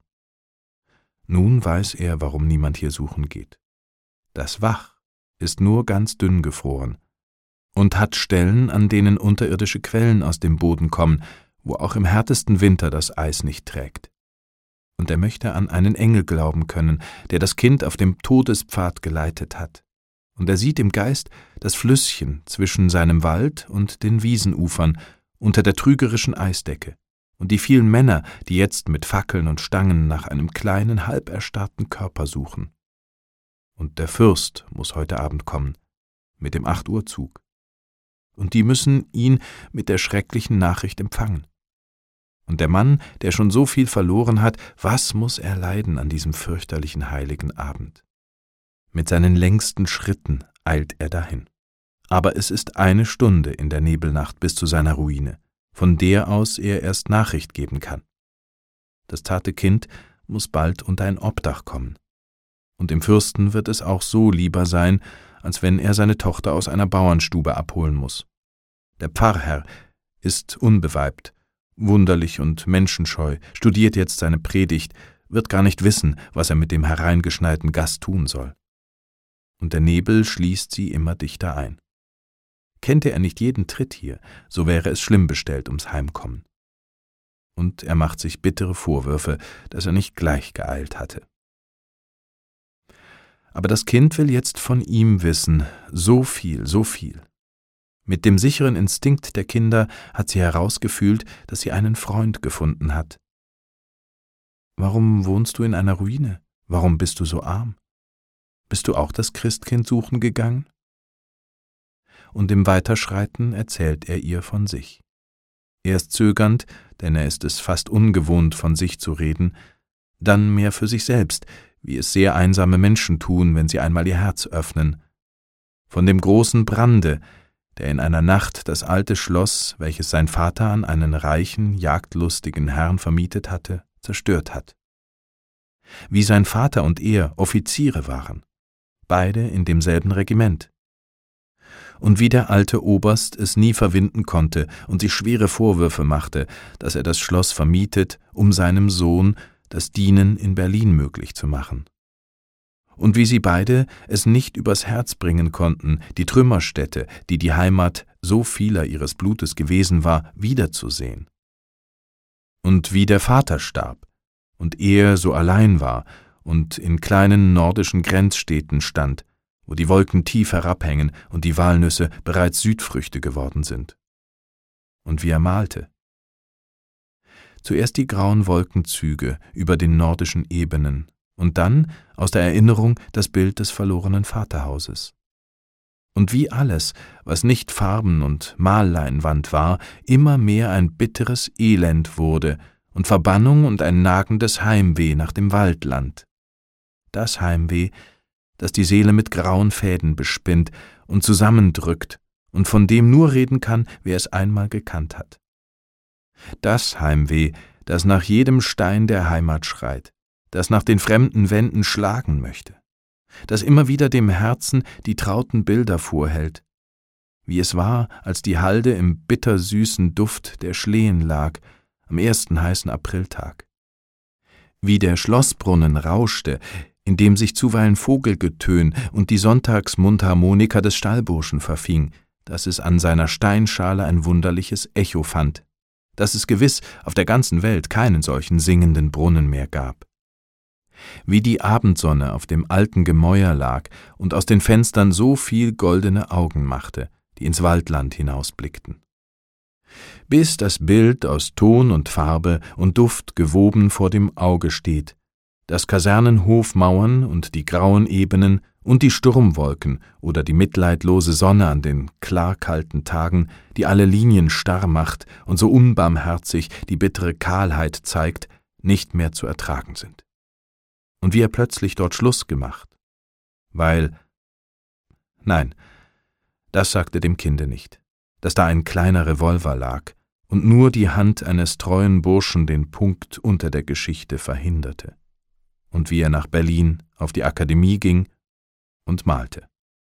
Nun weiß er, warum niemand hier suchen geht. Das Wach ist nur ganz dünn gefroren und hat Stellen, an denen unterirdische Quellen aus dem Boden kommen, wo auch im härtesten Winter das Eis nicht trägt. Und er möchte an einen Engel glauben können, der das Kind auf dem Todespfad geleitet hat. Und er sieht im Geist das Flüsschen zwischen seinem Wald und den Wiesenufern unter der trügerischen Eisdecke und die vielen Männer, die jetzt mit Fackeln und Stangen nach einem kleinen, halb erstarrten Körper suchen. Und der Fürst muss heute Abend kommen, mit dem Acht-Uhr-Zug. Und die müssen ihn mit der schrecklichen Nachricht empfangen. Und der Mann, der schon so viel verloren hat, was muss er leiden an diesem fürchterlichen heiligen Abend? Mit seinen längsten Schritten eilt er dahin. Aber es ist eine Stunde in der Nebelnacht bis zu seiner Ruine, von der aus er erst Nachricht geben kann. Das zarte Kind muss bald unter ein Obdach kommen. Und dem Fürsten wird es auch so lieber sein, als wenn er seine Tochter aus einer Bauernstube abholen muss. der Pfarrherr, ist unbeweibt, wunderlich und menschenscheu, studiert jetzt seine Predigt, wird gar nicht wissen, was er mit dem hereingeschneiten Gast tun soll. Und der Nebel schließt sie immer dichter ein. Kennte er nicht jeden Tritt hier, so wäre es schlimm bestellt ums Heimkommen. Und er macht sich bittere Vorwürfe, dass er nicht gleich geeilt hatte. Aber das Kind will jetzt von ihm wissen, so viel, so viel. Mit dem sicheren Instinkt der Kinder hat sie herausgefühlt, dass sie einen Freund gefunden hat. »Warum wohnst du in einer Ruine? Warum bist du so arm? Bist du auch das Christkind suchen gegangen?« Und im Weiterschreiten erzählt er ihr von sich. Erst zögernd, denn er ist es fast ungewohnt, von sich zu reden, dann mehr für sich selbst, wie es sehr einsame Menschen tun, wenn sie einmal ihr Herz öffnen. Von dem großen Brande, der in einer Nacht das alte Schloss, welches sein Vater an einen reichen, jagdlustigen Herrn vermietet hatte, zerstört hat. Wie sein Vater und er Offiziere waren, beide in demselben Regiment. Und wie der alte Oberst es nie verwinden konnte und sich schwere Vorwürfe machte, dass er das Schloss vermietet, um seinem Sohn das Dienen in Berlin möglich zu machen. Und wie sie beide es nicht übers Herz bringen konnten, die Trümmerstätte, die die Heimat so vieler ihres Blutes gewesen war, wiederzusehen. Und wie der Vater starb und er so allein war und in kleinen nordischen Grenzstädten stand, wo die Wolken tief herabhängen und die Walnüsse bereits Südfrüchte geworden sind. Und wie er malte. Zuerst die grauen Wolkenzüge über den nordischen Ebenen und dann aus der Erinnerung das Bild des verlorenen Vaterhauses. Und wie alles, was nicht Farben und Malleinwand war, immer mehr ein bitteres Elend wurde und Verbannung und ein nagendes Heimweh nach dem Waldland. Das Heimweh, das die Seele mit grauen Fäden bespinnt und zusammendrückt und von dem nur reden kann, wer es einmal gekannt hat. Das Heimweh, das nach jedem Stein der Heimat schreit, das nach den fremden Wänden schlagen möchte, das immer wieder dem Herzen die trauten Bilder vorhält, wie es war, als die Halde im bittersüßen Duft der Schlehen lag, am ersten heißen Apriltag. Wie der Schlossbrunnen rauschte, in dem sich zuweilen Vogelgetön und die Sonntagsmundharmonika des Stallburschen verfing, dass es an seiner Steinschale ein wunderliches Echo fand, dass es gewiss auf der ganzen Welt keinen solchen singenden Brunnen mehr gab. Wie die Abendsonne auf dem alten Gemäuer lag und aus den Fenstern so viel goldene Augen machte, die ins Waldland hinausblickten. Bis das Bild aus Ton und Farbe und Duft gewoben vor dem Auge steht, das Kasernenhofmauern und die grauen Ebenen und die Sturmwolken oder die mitleidlose Sonne an den klarkalten Tagen, die alle Linien starr macht und so unbarmherzig die bittere Kahlheit zeigt, nicht mehr zu ertragen sind. Und wie er plötzlich dort Schluss gemacht, weil, nein, das sagte dem Kinde nicht, dass da ein kleiner Revolver lag und nur die Hand eines treuen Burschen den Punkt unter der Geschichte verhinderte. Und wie er nach Berlin auf die Akademie ging und malte.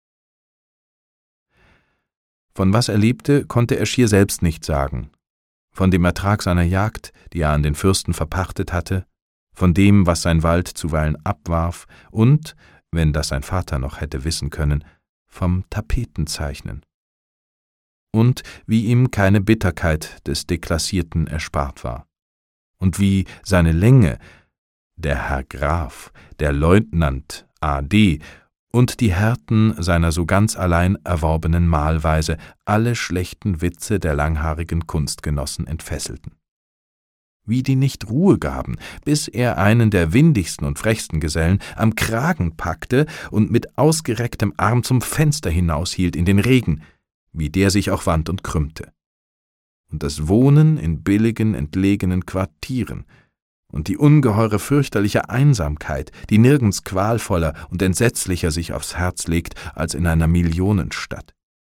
Von was er lebte, konnte er schier selbst nicht sagen. Von dem Ertrag seiner Jagd, die er an den Fürsten verpachtet hatte, von dem, was sein Wald zuweilen abwarf und, wenn das sein Vater noch hätte wissen können, vom Tapetenzeichnen. Und wie ihm keine Bitterkeit des Deklassierten erspart war. Und wie seine Länge, der Herr Graf, der Leutnant A D und die Härten seiner so ganz allein erworbenen Malweise alle schlechten Witze der langhaarigen Kunstgenossen entfesselten. Wie die nicht Ruhe gaben, bis er einen der windigsten und frechsten Gesellen am Kragen packte und mit ausgerecktem Arm zum Fenster hinaushielt in den Regen, wie der sich auch wand und krümmte. Und das Wohnen in billigen, entlegenen Quartieren, und die ungeheure fürchterliche Einsamkeit, die nirgends qualvoller und entsetzlicher sich aufs Herz legt als in einer Millionenstadt.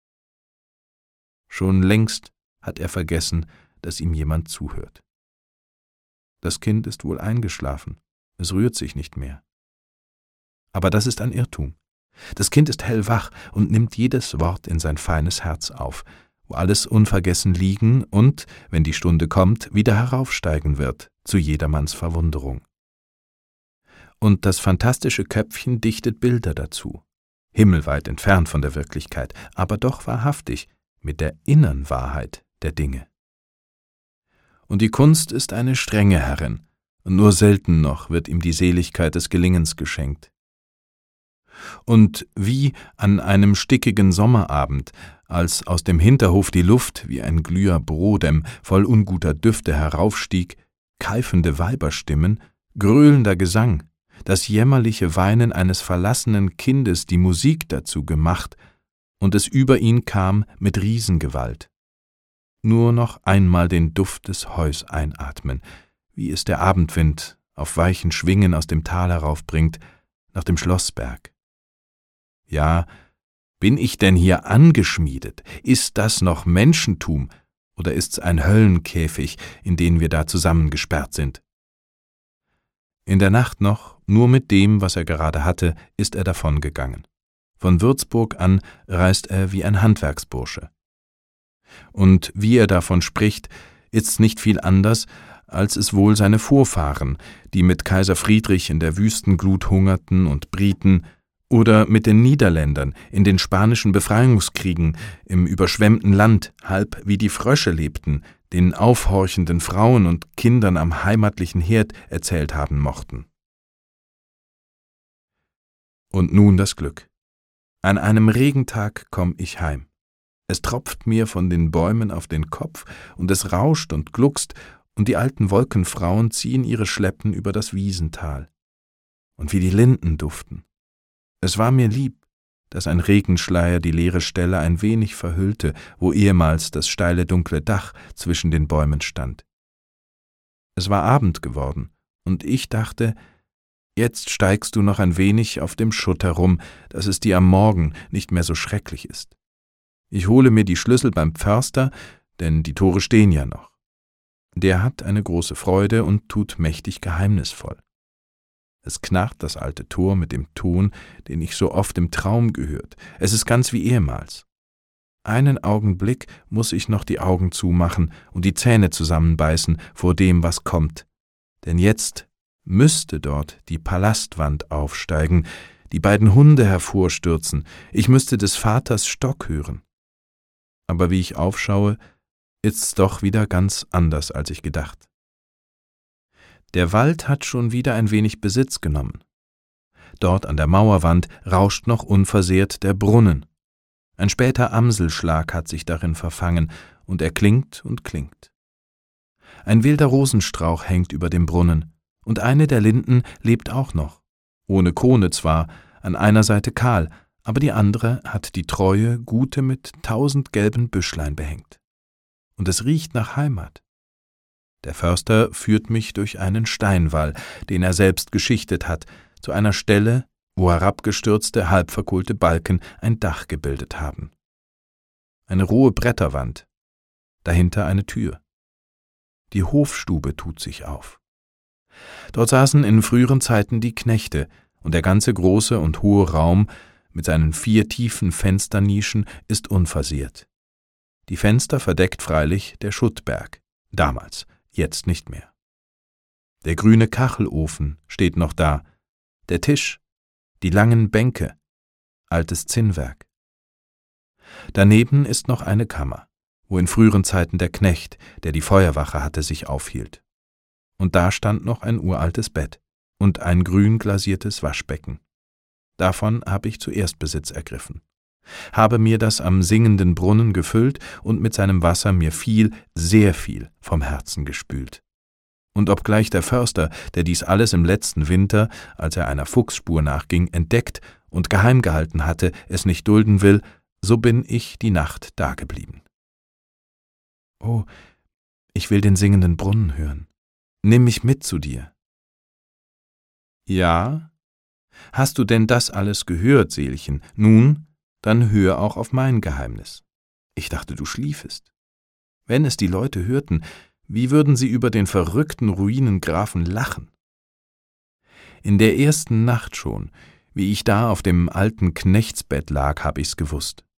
Schon längst hat er vergessen, dass ihm jemand zuhört. Das Kind ist wohl eingeschlafen, es rührt sich nicht mehr. Aber das ist ein Irrtum. Das Kind ist hellwach und nimmt jedes Wort in sein feines Herz auf, wo alles unvergessen liegen und, wenn die Stunde kommt, wieder heraufsteigen wird, zu jedermanns Verwunderung. Und das fantastische Köpfchen dichtet Bilder dazu, himmelweit entfernt von der Wirklichkeit, aber doch wahrhaftig, mit der innern Wahrheit der Dinge. Und die Kunst ist eine strenge Herrin, und nur selten noch wird ihm die Seligkeit des Gelingens geschenkt. Und wie an einem stickigen Sommerabend, als aus dem Hinterhof die Luft wie ein glüher Brodem voll unguter Düfte heraufstieg, keifende Weiberstimmen, gröhlender Gesang, das jämmerliche Weinen eines verlassenen Kindes die Musik dazu gemacht, und es über ihn kam mit Riesengewalt. Nur noch einmal den Duft des Heus einatmen, wie es der Abendwind auf weichen Schwingen aus dem Tal heraufbringt, nach dem Schlossberg. Ja, bin ich denn hier angeschmiedet? Ist das noch Menschentum, oder ist's ein Höllenkäfig, in den wir da zusammengesperrt sind? In der Nacht noch, nur mit dem, was er gerade hatte, ist er davongegangen. Von Würzburg an reist er wie ein Handwerksbursche. Und wie er davon spricht, ist's nicht viel anders, als es wohl seine Vorfahren, die mit Kaiser Friedrich in der Wüstenglut hungerten und brieten, oder mit den Niederländern in den spanischen Befreiungskriegen im überschwemmten Land halb wie die Frösche lebten, den aufhorchenden Frauen und Kindern am heimatlichen Herd erzählt haben mochten. Und nun das Glück. An einem Regentag komm ich heim. Es tropft mir von den Bäumen auf den Kopf, und es rauscht und gluckst, und die alten Wolkenfrauen ziehen ihre Schleppen über das Wiesental. Und wie die Linden duften. Es war mir lieb, dass ein Regenschleier die leere Stelle ein wenig verhüllte, wo ehemals das steile dunkle Dach zwischen den Bäumen stand. Es war Abend geworden, und ich dachte, jetzt steigst du noch ein wenig auf dem Schutt herum, dass es dir am Morgen nicht mehr so schrecklich ist. Ich hole mir die Schlüssel beim Pförster, denn die Tore stehen ja noch. Der hat eine große Freude und tut mächtig geheimnisvoll. Es knarrt das alte Tor mit dem Ton, den ich so oft im Traum gehört. Es ist ganz wie ehemals. Einen Augenblick muss ich noch die Augen zumachen und die Zähne zusammenbeißen vor dem, was kommt. Denn jetzt müsste dort die Palastwand aufsteigen, die beiden Hunde hervorstürzen, ich müsste des Vaters Stock hören. Aber wie ich aufschaue, ist's doch wieder ganz anders, als ich gedacht. Der Wald hat schon wieder ein wenig Besitz genommen. Dort an der Mauerwand rauscht noch unversehrt der Brunnen. Ein später Amselschlag hat sich darin verfangen, und er klingt und klingt. Ein wilder Rosenstrauch hängt über dem Brunnen, und eine der Linden lebt auch noch. Ohne Krone zwar, an einer Seite kahl, aber die andere hat die treue, gute mit tausend gelben Büschlein behängt. Und es riecht nach Heimat. Der Förster führt mich durch einen Steinwall, den er selbst geschichtet hat, zu einer Stelle, wo herabgestürzte, halbverkohlte Balken ein Dach gebildet haben. Eine rohe Bretterwand, dahinter eine Tür. Die Hofstube tut sich auf. Dort saßen in früheren Zeiten die Knechte, und der ganze große und hohe Raum mit seinen vier tiefen Fensternischen ist unversehrt. Die Fenster verdeckt freilich der Schuttberg, damals, jetzt nicht mehr. Der grüne Kachelofen steht noch da, der Tisch, die langen Bänke, altes Zinnwerk. Daneben ist noch eine Kammer, wo in früheren Zeiten der Knecht, der die Feuerwache hatte, sich aufhielt. Und da stand noch ein uraltes Bett und ein grün glasiertes Waschbecken. Davon habe ich zuerst Besitz ergriffen, habe mir das am singenden Brunnen gefüllt und mit seinem Wasser mir viel, sehr viel vom Herzen gespült. Und obgleich der Förster, der dies alles im letzten Winter, als er einer Fuchsspur nachging, entdeckt und geheim gehalten hatte, es nicht dulden will, so bin ich die Nacht dageblieben. Oh, ich will den singenden Brunnen hören. Nimm mich mit zu dir. Ja? Hast du denn das alles gehört, Seelchen? Nun, dann hör auch auf mein Geheimnis. Ich dachte, du schliefest. Wenn es die Leute hörten, wie würden sie über den verrückten Ruinengrafen lachen? In der ersten Nacht schon, wie ich da auf dem alten Knechtsbett lag, hab ich's gewusst.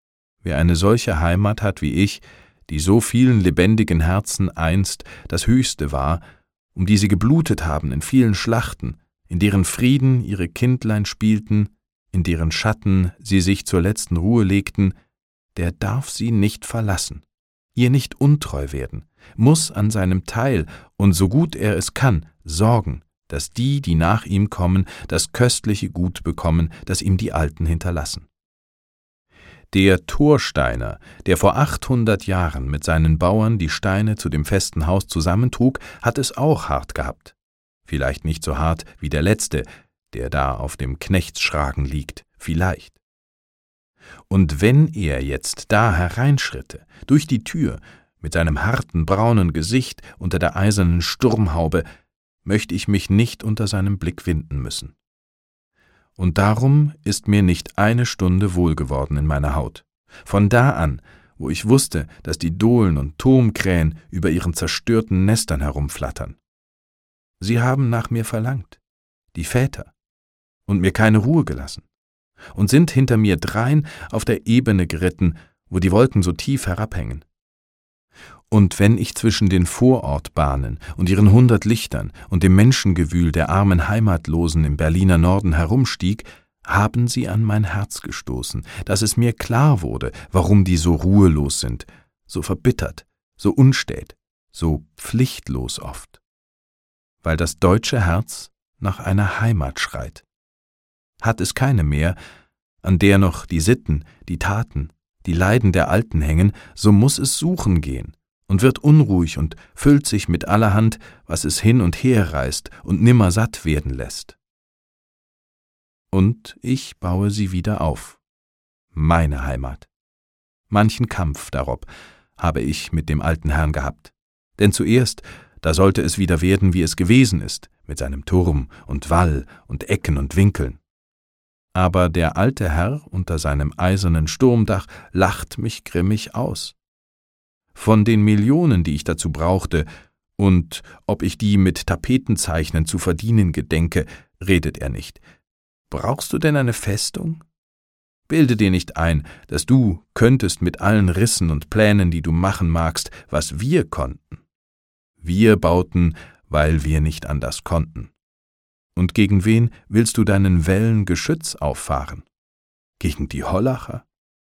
wer eine solche Heimat hat wie ich, die so vielen lebendigen Herzen einst das Höchste war, um die sie geblutet haben in vielen Schlachten, in deren Frieden ihre Kindlein spielten, in deren Schatten sie sich zur letzten Ruhe legten, der darf sie nicht verlassen, ihr nicht untreu werden, muß an seinem Teil und so gut er es kann, sorgen, dass die, die nach ihm kommen, das köstliche Gut bekommen, das ihm die Alten hinterlassen. Der Torsteiner, der vor achthundert Jahren mit seinen Bauern die Steine zu dem festen Haus zusammentrug, hat es auch hart gehabt. Vielleicht nicht so hart wie der Letzte, der da auf dem Knechtsschragen liegt, vielleicht. Und wenn er jetzt da hereinschritte, durch die Tür, mit seinem harten, braunen Gesicht unter der eisernen Sturmhaube, möchte ich mich nicht unter seinem Blick winden müssen. Und darum ist mir nicht eine Stunde wohl geworden in meiner Haut. Von da an, wo ich wusste, dass die Dohlen und Turmkrähen über ihren zerstörten Nestern herumflattern. Sie haben nach mir verlangt, die Väter, und mir keine Ruhe gelassen, und sind hinter mir drein auf der Ebene geritten, wo die Wolken so tief herabhängen. Und wenn ich zwischen den Vorortbahnen und ihren hundert Lichtern und dem Menschengewühl der armen Heimatlosen im Berliner Norden herumstieg, haben sie an mein Herz gestoßen, dass es mir klar wurde, warum die so ruhelos sind, so verbittert, so unstät, so pflichtlos oft. Weil das deutsche Herz nach einer Heimat schreit. Hat es keine mehr, an der noch die Sitten, die Taten, die Leiden der Alten hängen, so muß es suchen gehen und wird unruhig und füllt sich mit allerhand, was es hin und her reißt und nimmer satt werden lässt. Und ich baue sie wieder auf, meine Heimat. Manchen Kampf darob habe ich mit dem alten Herrn gehabt, denn zuerst, da sollte es wieder werden, wie es gewesen ist, mit seinem Turm und Wall und Ecken und Winkeln. Aber der alte Herr unter seinem eisernen Sturmdach lacht mich grimmig aus. Von den Millionen, die ich dazu brauchte, und ob ich die mit Tapetenzeichnen zu verdienen gedenke, redet er nicht. Brauchst du denn eine Festung? Bilde dir nicht ein, dass du könntest mit allen Rissen und Plänen, die du machen magst, was wir konnten. Wir bauten, weil wir nicht anders konnten. Und gegen wen willst du deinen Wellen Geschütz auffahren? Gegen die Hollacher?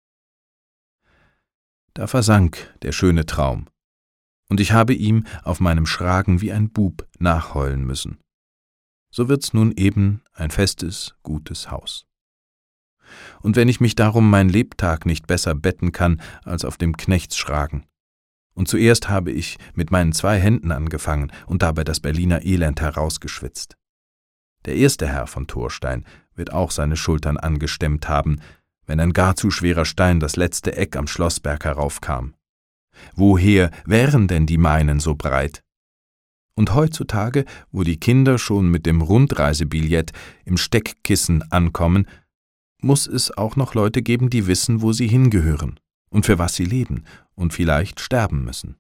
Da versank der schöne Traum, und ich habe ihm auf meinem Schragen wie ein Bub nachheulen müssen. So wird's nun eben ein festes, gutes Haus. Und wenn ich mich darum mein Lebtag nicht besser betten kann als auf dem Knechtsschragen, und zuerst habe ich mit meinen zwei Händen angefangen und dabei das Berliner Elend herausgeschwitzt. Der erste Herr von Torstein wird auch seine Schultern angestemmt haben, wenn ein gar zu schwerer Stein das letzte Eck am Schlossberg heraufkam. Woher wären denn die meinen so breit? Und heutzutage, wo die Kinder schon mit dem Rundreisebillett im Steckkissen ankommen, muss es auch noch Leute geben, die wissen, wo sie hingehören und für was sie leben und vielleicht sterben müssen.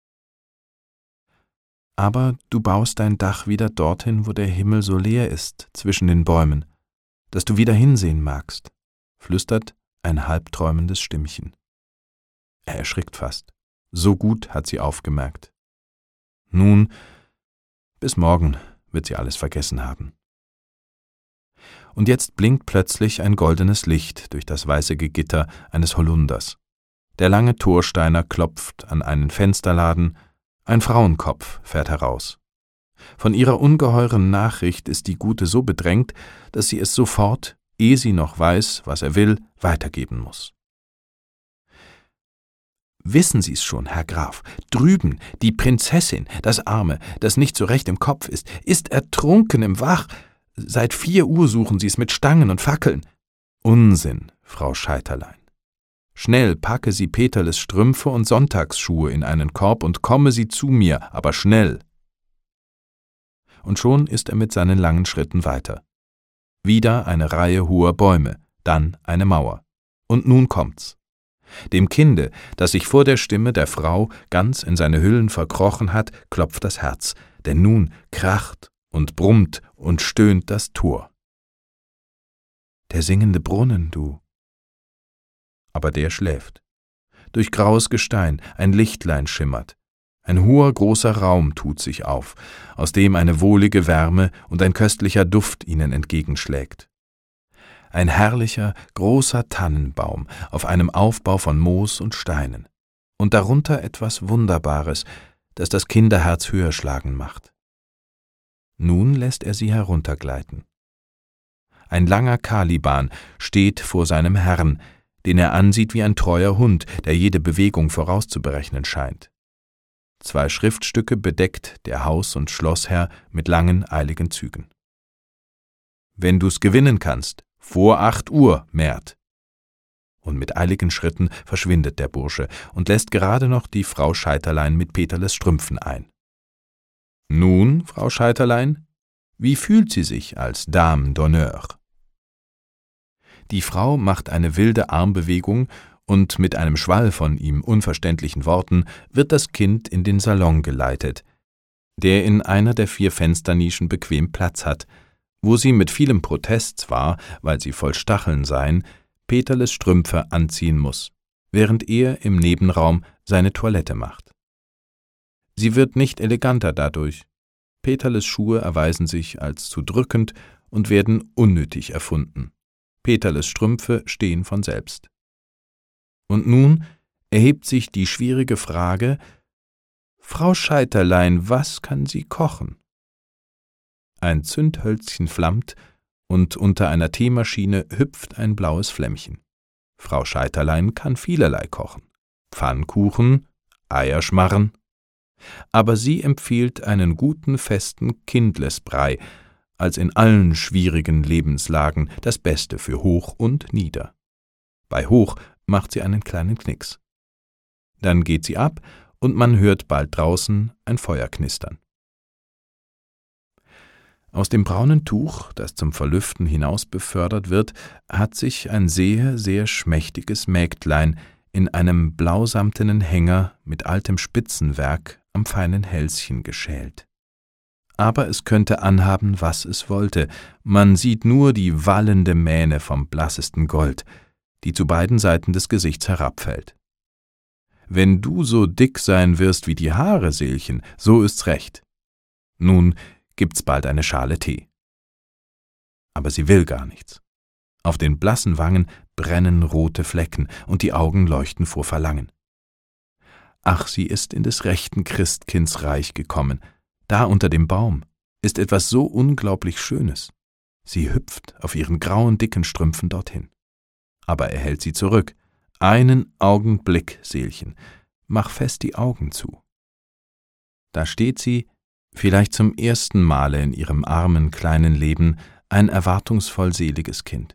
Aber du baust dein Dach wieder dorthin, wo der Himmel so leer ist, zwischen den Bäumen, dass du wieder hinsehen magst, flüstert ein halbträumendes Stimmchen. Er erschrickt fast. So gut hat sie aufgemerkt. Nun, bis morgen wird sie alles vergessen haben. Und jetzt blinkt plötzlich ein goldenes Licht durch das weiße Gegitter eines Holunders. Der lange Torsteiner klopft an einen Fensterladen, ein Frauenkopf fährt heraus. Von ihrer ungeheuren Nachricht ist die Gute so bedrängt, dass sie es sofort, ehe sie noch weiß, was er will, weitergeben muss. Wissen Sie's schon, Herr Graf, drüben die Prinzessin, das Arme, das nicht so recht im Kopf ist, ist ertrunken im Wach. Seit vier Uhr suchen Sie's mit Stangen und Fackeln. Unsinn, Frau Scheiterlein. Schnell packe Sie Peterles Strümpfe und Sonntagsschuhe in einen Korb und komme Sie zu mir, aber schnell. Und schon ist er mit seinen langen Schritten weiter. Wieder eine Reihe hoher Bäume, dann eine Mauer. Und nun kommt's. Dem Kinde, das sich vor der Stimme der Frau ganz in seine Hüllen verkrochen hat, klopft das Herz, denn nun kracht und brummt und stöhnt das Tor. Der singende Brunnen, du. aber der schläft. Durch graues Gestein ein Lichtlein schimmert. Ein hoher, großer Raum tut sich auf, aus dem eine wohlige Wärme und ein köstlicher Duft ihnen entgegenschlägt. Ein herrlicher, großer Tannenbaum auf einem Aufbau von Moos und Steinen. Und darunter etwas Wunderbares, das das Kinderherz höher schlagen macht. Nun lässt er sie heruntergleiten. Ein langer Kaliban steht vor seinem Herrn, den er ansieht wie ein treuer Hund, der jede Bewegung vorauszuberechnen scheint. Zwei Schriftstücke bedeckt der Haus- und Schlossherr mit langen, eiligen Zügen. »Wenn du's gewinnen kannst, vor acht Uhr, Märt!« Und mit eiligen Schritten verschwindet der Bursche und lässt gerade noch die Frau Scheiterlein mit Peterles Strümpfen ein. »Nun, Frau Scheiterlein, wie fühlt sie sich als Dame d'honneur?« Die Frau macht eine wilde Armbewegung, und mit einem Schwall von ihm unverständlichen Worten wird das Kind in den Salon geleitet, der in einer der vier Fensternischen bequem Platz hat, wo sie mit vielem Protest zwar, weil sie voll Stacheln seien, Peterles Strümpfe anziehen muss, während er im Nebenraum seine Toilette macht. Sie wird nicht eleganter dadurch. Peterles Schuhe erweisen sich als zu drückend und werden unnötig erfunden. Peterles Strümpfe stehen von selbst. Und nun erhebt sich die schwierige Frage: »Frau Scheiterlein, was kann sie kochen?« Ein Zündhölzchen flammt, und unter einer Teemaschine hüpft ein blaues Flämmchen. Frau Scheiterlein kann vielerlei kochen: Pfannkuchen, Eierschmarren. Aber sie empfiehlt einen guten, festen Kindlesbrei, als in allen schwierigen Lebenslagen das Beste für Hoch und Nieder. Bei Hoch macht sie einen kleinen Knicks. Dann geht sie ab, und man hört bald draußen ein Feuer knistern. Aus dem braunen Tuch, das zum Verlüften hinaus befördert wird, hat sich ein sehr, sehr schmächtiges Mägdlein in einem blausamtenen Hänger mit altem Spitzenwerk am feinen Hälschen geschält. Aber es könnte anhaben, was es wollte, man sieht nur die wallende Mähne vom blassesten Gold, die zu beiden Seiten des Gesichts herabfällt. »Wenn du so dick sein wirst wie die Haare, Seelchen, so ist's recht. Nun gibt's bald eine Schale Tee.« Aber sie will gar nichts. Auf den blassen Wangen brennen rote Flecken, und die Augen leuchten vor Verlangen. Ach, sie ist in des rechten Christkindsreich gekommen. Da unter dem Baum ist etwas so unglaublich Schönes. Sie hüpft auf ihren grauen, dicken Strümpfen dorthin. Aber er hält sie zurück. »Einen Augenblick, Seelchen, mach fest die Augen zu.« Da steht sie, vielleicht zum ersten Male in ihrem armen, kleinen Leben, ein erwartungsvoll seliges Kind.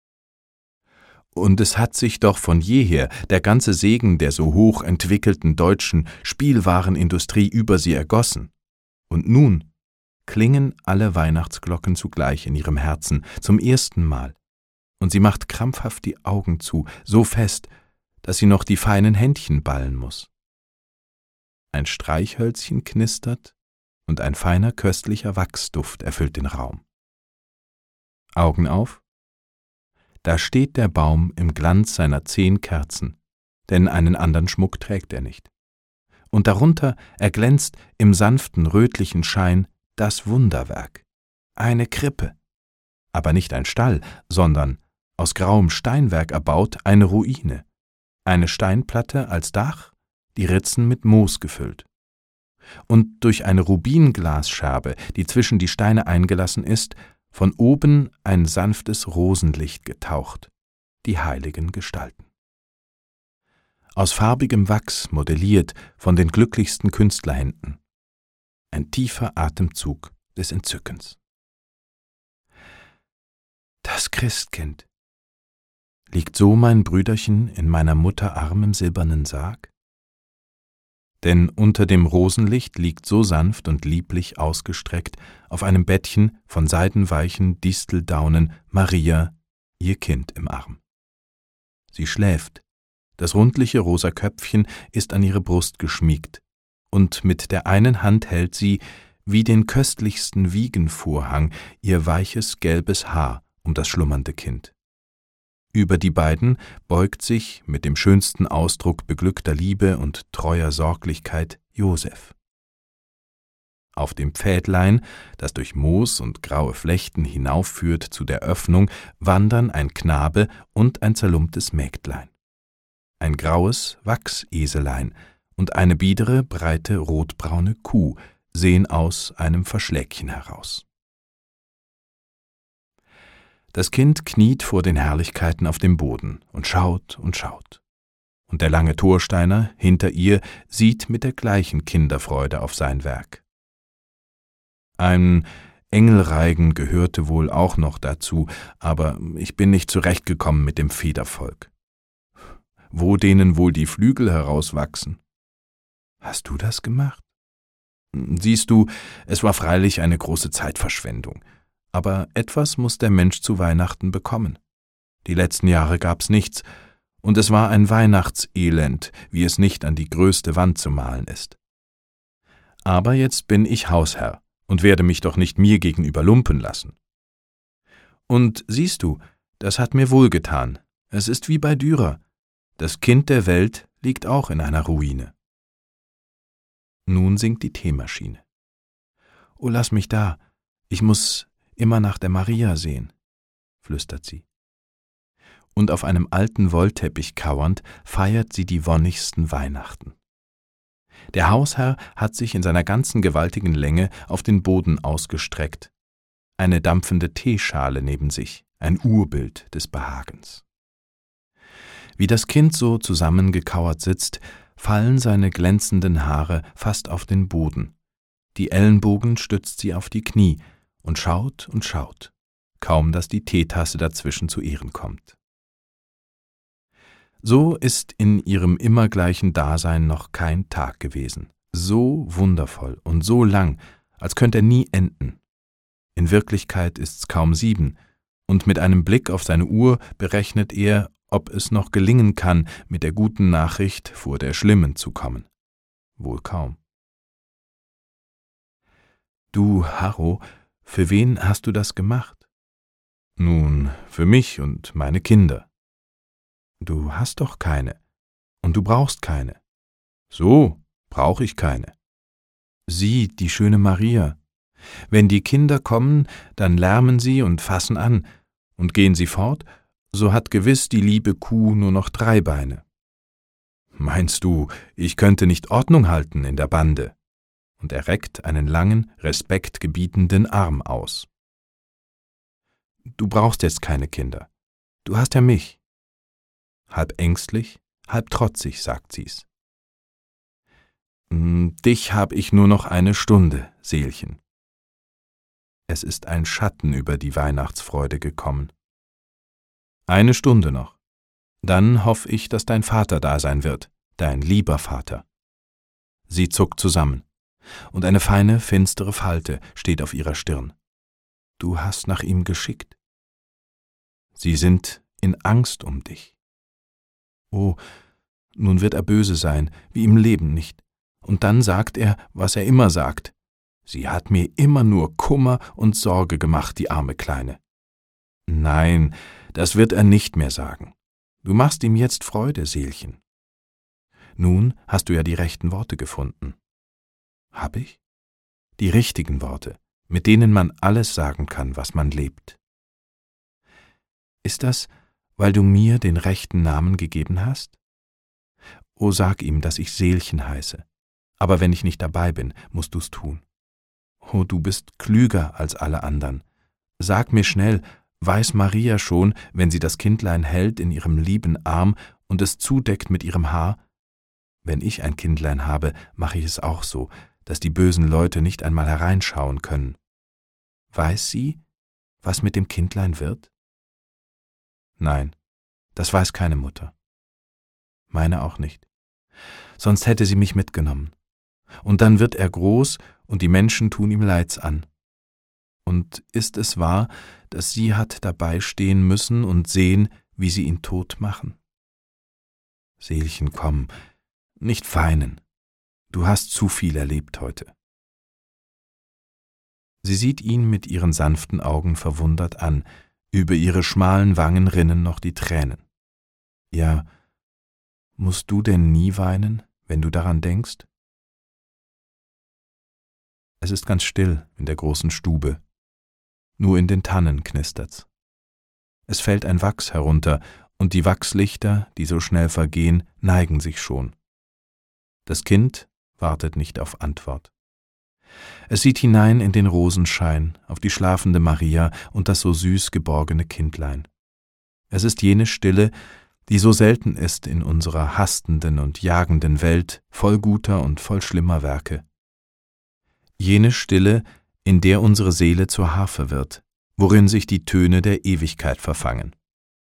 Und es hat sich doch von jeher der ganze Segen der so hoch entwickelten deutschen Spielwarenindustrie über sie ergossen. Und nun klingen alle Weihnachtsglocken zugleich in ihrem Herzen, zum ersten Mal. Und sie macht krampfhaft die Augen zu, so fest, dass sie noch die feinen Händchen ballen muss. Ein Streichhölzchen knistert, und ein feiner, köstlicher Wachsduft erfüllt den Raum. Augen auf. Da steht der Baum im Glanz seiner zehn Kerzen, denn einen anderen Schmuck trägt er nicht. Und darunter erglänzt im sanften, rötlichen Schein das Wunderwerk, eine Krippe, aber nicht ein Stall, sondern aus grauem Steinwerk erbaut eine Ruine, eine Steinplatte als Dach, die Ritzen mit Moos gefüllt. Und durch eine Rubinglasscherbe, die zwischen die Steine eingelassen ist, von oben ein sanftes Rosenlicht getaucht, die heiligen Gestalten. Aus farbigem Wachs modelliert von den glücklichsten Künstlerhänden. Ein tiefer Atemzug des Entzückens. Das Christkind. Liegt so mein Brüderchen in meiner Mutter Arm im silbernen Sarg? Denn unter dem Rosenlicht liegt so sanft und lieblich ausgestreckt auf einem Bettchen von seidenweichen Disteldaunen Maria, ihr Kind im Arm. Sie schläft, das rundliche rosa Köpfchen ist an ihre Brust geschmiegt, und mit der einen Hand hält sie, wie den köstlichsten Wiegenvorhang, ihr weiches gelbes Haar um das schlummernde Kind. Über die beiden beugt sich mit dem schönsten Ausdruck beglückter Liebe und treuer Sorglichkeit Josef. Auf dem Pfädlein, das durch Moos und graue Flechten hinaufführt zu der Öffnung, wandern ein Knabe und ein zerlumptes Mägdlein. Ein graues Wachseselein und eine biedere, breite, rotbraune Kuh sehen aus einem Verschlägchen heraus. Das Kind kniet vor den Herrlichkeiten auf dem Boden und schaut und schaut. Und der lange Torsteiner hinter ihr sieht mit der gleichen Kinderfreude auf sein Werk. Ein Engelreigen gehörte wohl auch noch dazu, aber ich bin nicht zurechtgekommen mit dem Federvolk. Wo denen wohl die Flügel herauswachsen? Hast du das gemacht? Siehst du, es war freilich eine große Zeitverschwendung, aber etwas muß der Mensch zu Weihnachten bekommen. Die letzten Jahre gab's nichts, und es war ein Weihnachtselend, wie es nicht an die größte Wand zu malen ist. Aber jetzt bin ich Hausherr und werde mich doch nicht mir gegenüber lumpen lassen. Und siehst du, das hat mir wohlgetan. Es ist wie bei Dürer. Das Kind der Welt liegt auch in einer Ruine. Nun singt die Teemaschine. »Oh, lass mich da, ich muß immer nach der Maria sehen«, flüstert sie. Und auf einem alten Wollteppich kauernd feiert sie die wonnigsten Weihnachten. Der Hausherr hat sich in seiner ganzen gewaltigen Länge auf den Boden ausgestreckt, eine dampfende Teeschale neben sich, ein Urbild des Behagens. Wie das Kind so zusammengekauert sitzt, fallen seine glänzenden Haare fast auf den Boden. Die Ellenbogen stützt sie auf die Knie und schaut und schaut, kaum dass die Teetasse dazwischen zu Ehren kommt. So ist in ihrem immer gleichen Dasein noch kein Tag gewesen, so wundervoll und so lang, als könnte er nie enden. In Wirklichkeit ist's kaum sieben, und mit einem Blick auf seine Uhr berechnet er, ob es noch gelingen kann, mit der guten Nachricht vor der schlimmen zu kommen. Wohl kaum. »Du, Harro, für wen hast du das gemacht?« »Nun, für mich und meine Kinder.« »Du hast doch keine. Und du brauchst keine.« »So, brauch ich keine.« »Sieh, die schöne Maria. Wenn die Kinder kommen, dann lärmen sie und fassen an, und gehen sie fort, so hat gewiss die liebe Kuh nur noch drei Beine. Meinst du, ich könnte nicht Ordnung halten in der Bande?« Und er reckt einen langen, respektgebietenden Arm aus. »Du brauchst jetzt keine Kinder. Du hast ja mich.« Halb ängstlich, halb trotzig sagt sie's. »Dich hab ich nur noch eine Stunde, Seelchen.« Es ist ein Schatten über die Weihnachtsfreude gekommen. »Eine Stunde noch. Dann hoff ich, dass dein Vater da sein wird, dein lieber Vater.« Sie zuckt zusammen, und eine feine, finstere Falte steht auf ihrer Stirn. »Du hast nach ihm geschickt. Sie sind in Angst um dich. Oh, nun wird er böse sein, wie im Leben nicht. Und dann sagt er, was er immer sagt. Sie hat mir immer nur Kummer und Sorge gemacht, die arme Kleine. Nein, das wird er nicht mehr sagen. Du machst ihm jetzt Freude, Seelchen. Nun hast du ja die rechten Worte gefunden.« »Hab ich?« »Die richtigen Worte, mit denen man alles sagen kann, was man lebt.« »Ist das, weil du mir den rechten Namen gegeben hast? O, sag ihm, dass ich Seelchen heiße, aber wenn ich nicht dabei bin, musst du's tun. O, du bist klüger als alle andern. Sag mir schnell, weiß Maria schon, wenn sie das Kindlein hält in ihrem lieben Arm und es zudeckt mit ihrem Haar? Wenn ich ein Kindlein habe, mache ich es auch so, dass die bösen Leute nicht einmal hereinschauen können. Weiß sie, was mit dem Kindlein wird?« »Nein, das weiß keine Mutter. Meine auch nicht. Sonst hätte sie mich mitgenommen. Und dann wird er groß und die Menschen tun ihm Leids an. Und ist es wahr, dass sie hat dabei stehen müssen und sehen, wie sie ihn tot machen? Seelchen, komm, nicht weinen. Du hast zu viel erlebt heute.« Sie sieht ihn mit ihren sanften Augen verwundert an, Über ihre schmalen Wangen rinnen noch die Tränen. Ja, musst du denn nie weinen, wenn du daran denkst? Es ist ganz still in der großen Stube. Nur in den Tannen knistert's. Es fällt ein Wachs herunter, und die Wachslichter, die so schnell vergehen, neigen sich schon. Das Kind wartet nicht auf Antwort. Es sieht hinein in den Rosenschein, auf die schlafende Maria und das so süß geborgene Kindlein. Es ist jene Stille, die so selten ist in unserer hastenden und jagenden Welt, voll guter und voll schlimmer Werke. Jene Stille, in der unsere Seele zur Harfe wird, worin sich die Töne der Ewigkeit verfangen.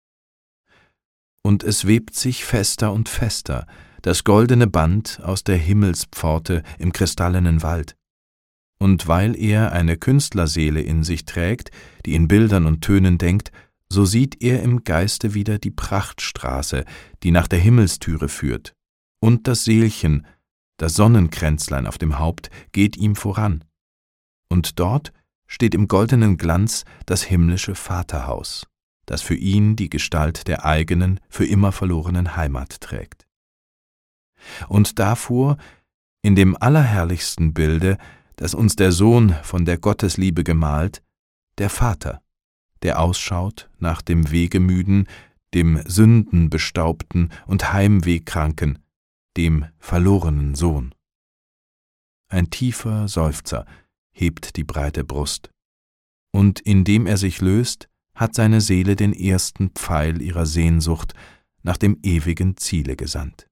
Und es webt sich fester und fester, das goldene Band aus der Himmelspforte im kristallenen Wald. Und weil er eine Künstlerseele in sich trägt, die in Bildern und Tönen denkt, so sieht er im Geiste wieder die Prachtstraße, die nach der Himmelstüre führt, und das Seelchen, das Sonnenkränzlein auf dem Haupt, geht ihm voran. Und dort steht im goldenen Glanz das himmlische Vaterhaus, das für ihn die Gestalt der eigenen, für immer verlorenen Heimat trägt. Und davor, in dem allerherrlichsten Bilde, das uns der Sohn von der Gottesliebe gemalt, der Vater, der ausschaut nach dem Wegemüden, dem sündenbestaubten und heimwehkranken, dem verlorenen Sohn. Ein tiefer Seufzer hebt die breite Brust, und indem er sich löst, hat seine Seele den ersten Pfeil ihrer Sehnsucht nach dem ewigen Ziele gesandt.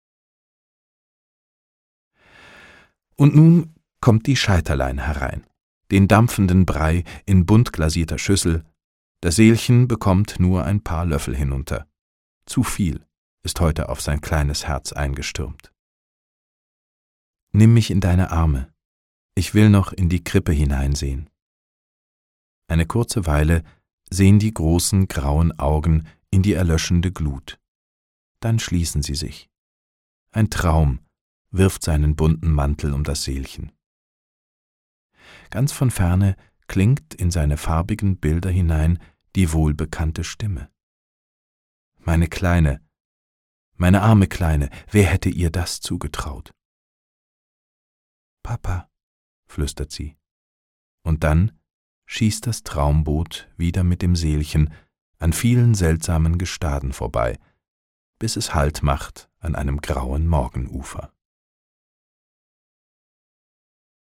Und nun kommt die Scheiterlein herein, den dampfenden Brei in bunt glasierter Schüssel. Das Seelchen bekommt nur ein paar Löffel hinunter. Zu viel ist heute auf sein kleines Herz eingestürmt. Nimm mich in deine Arme, ich will noch in die Krippe hineinsehen. Eine kurze Weile sehen die großen grauen Augen in die erlöschende Glut. Dann schließen sie sich. Ein Traum wirft seinen bunten Mantel um das Seelchen. Ganz von ferne klingt in seine farbigen Bilder hinein die wohlbekannte Stimme. Meine Kleine, meine arme Kleine, wer hätte ihr das zugetraut? Papa, flüstert sie, und dann schießt das Traumboot wieder mit dem Seelchen an vielen seltsamen Gestaden vorbei, bis es Halt macht an einem grauen Morgenufer.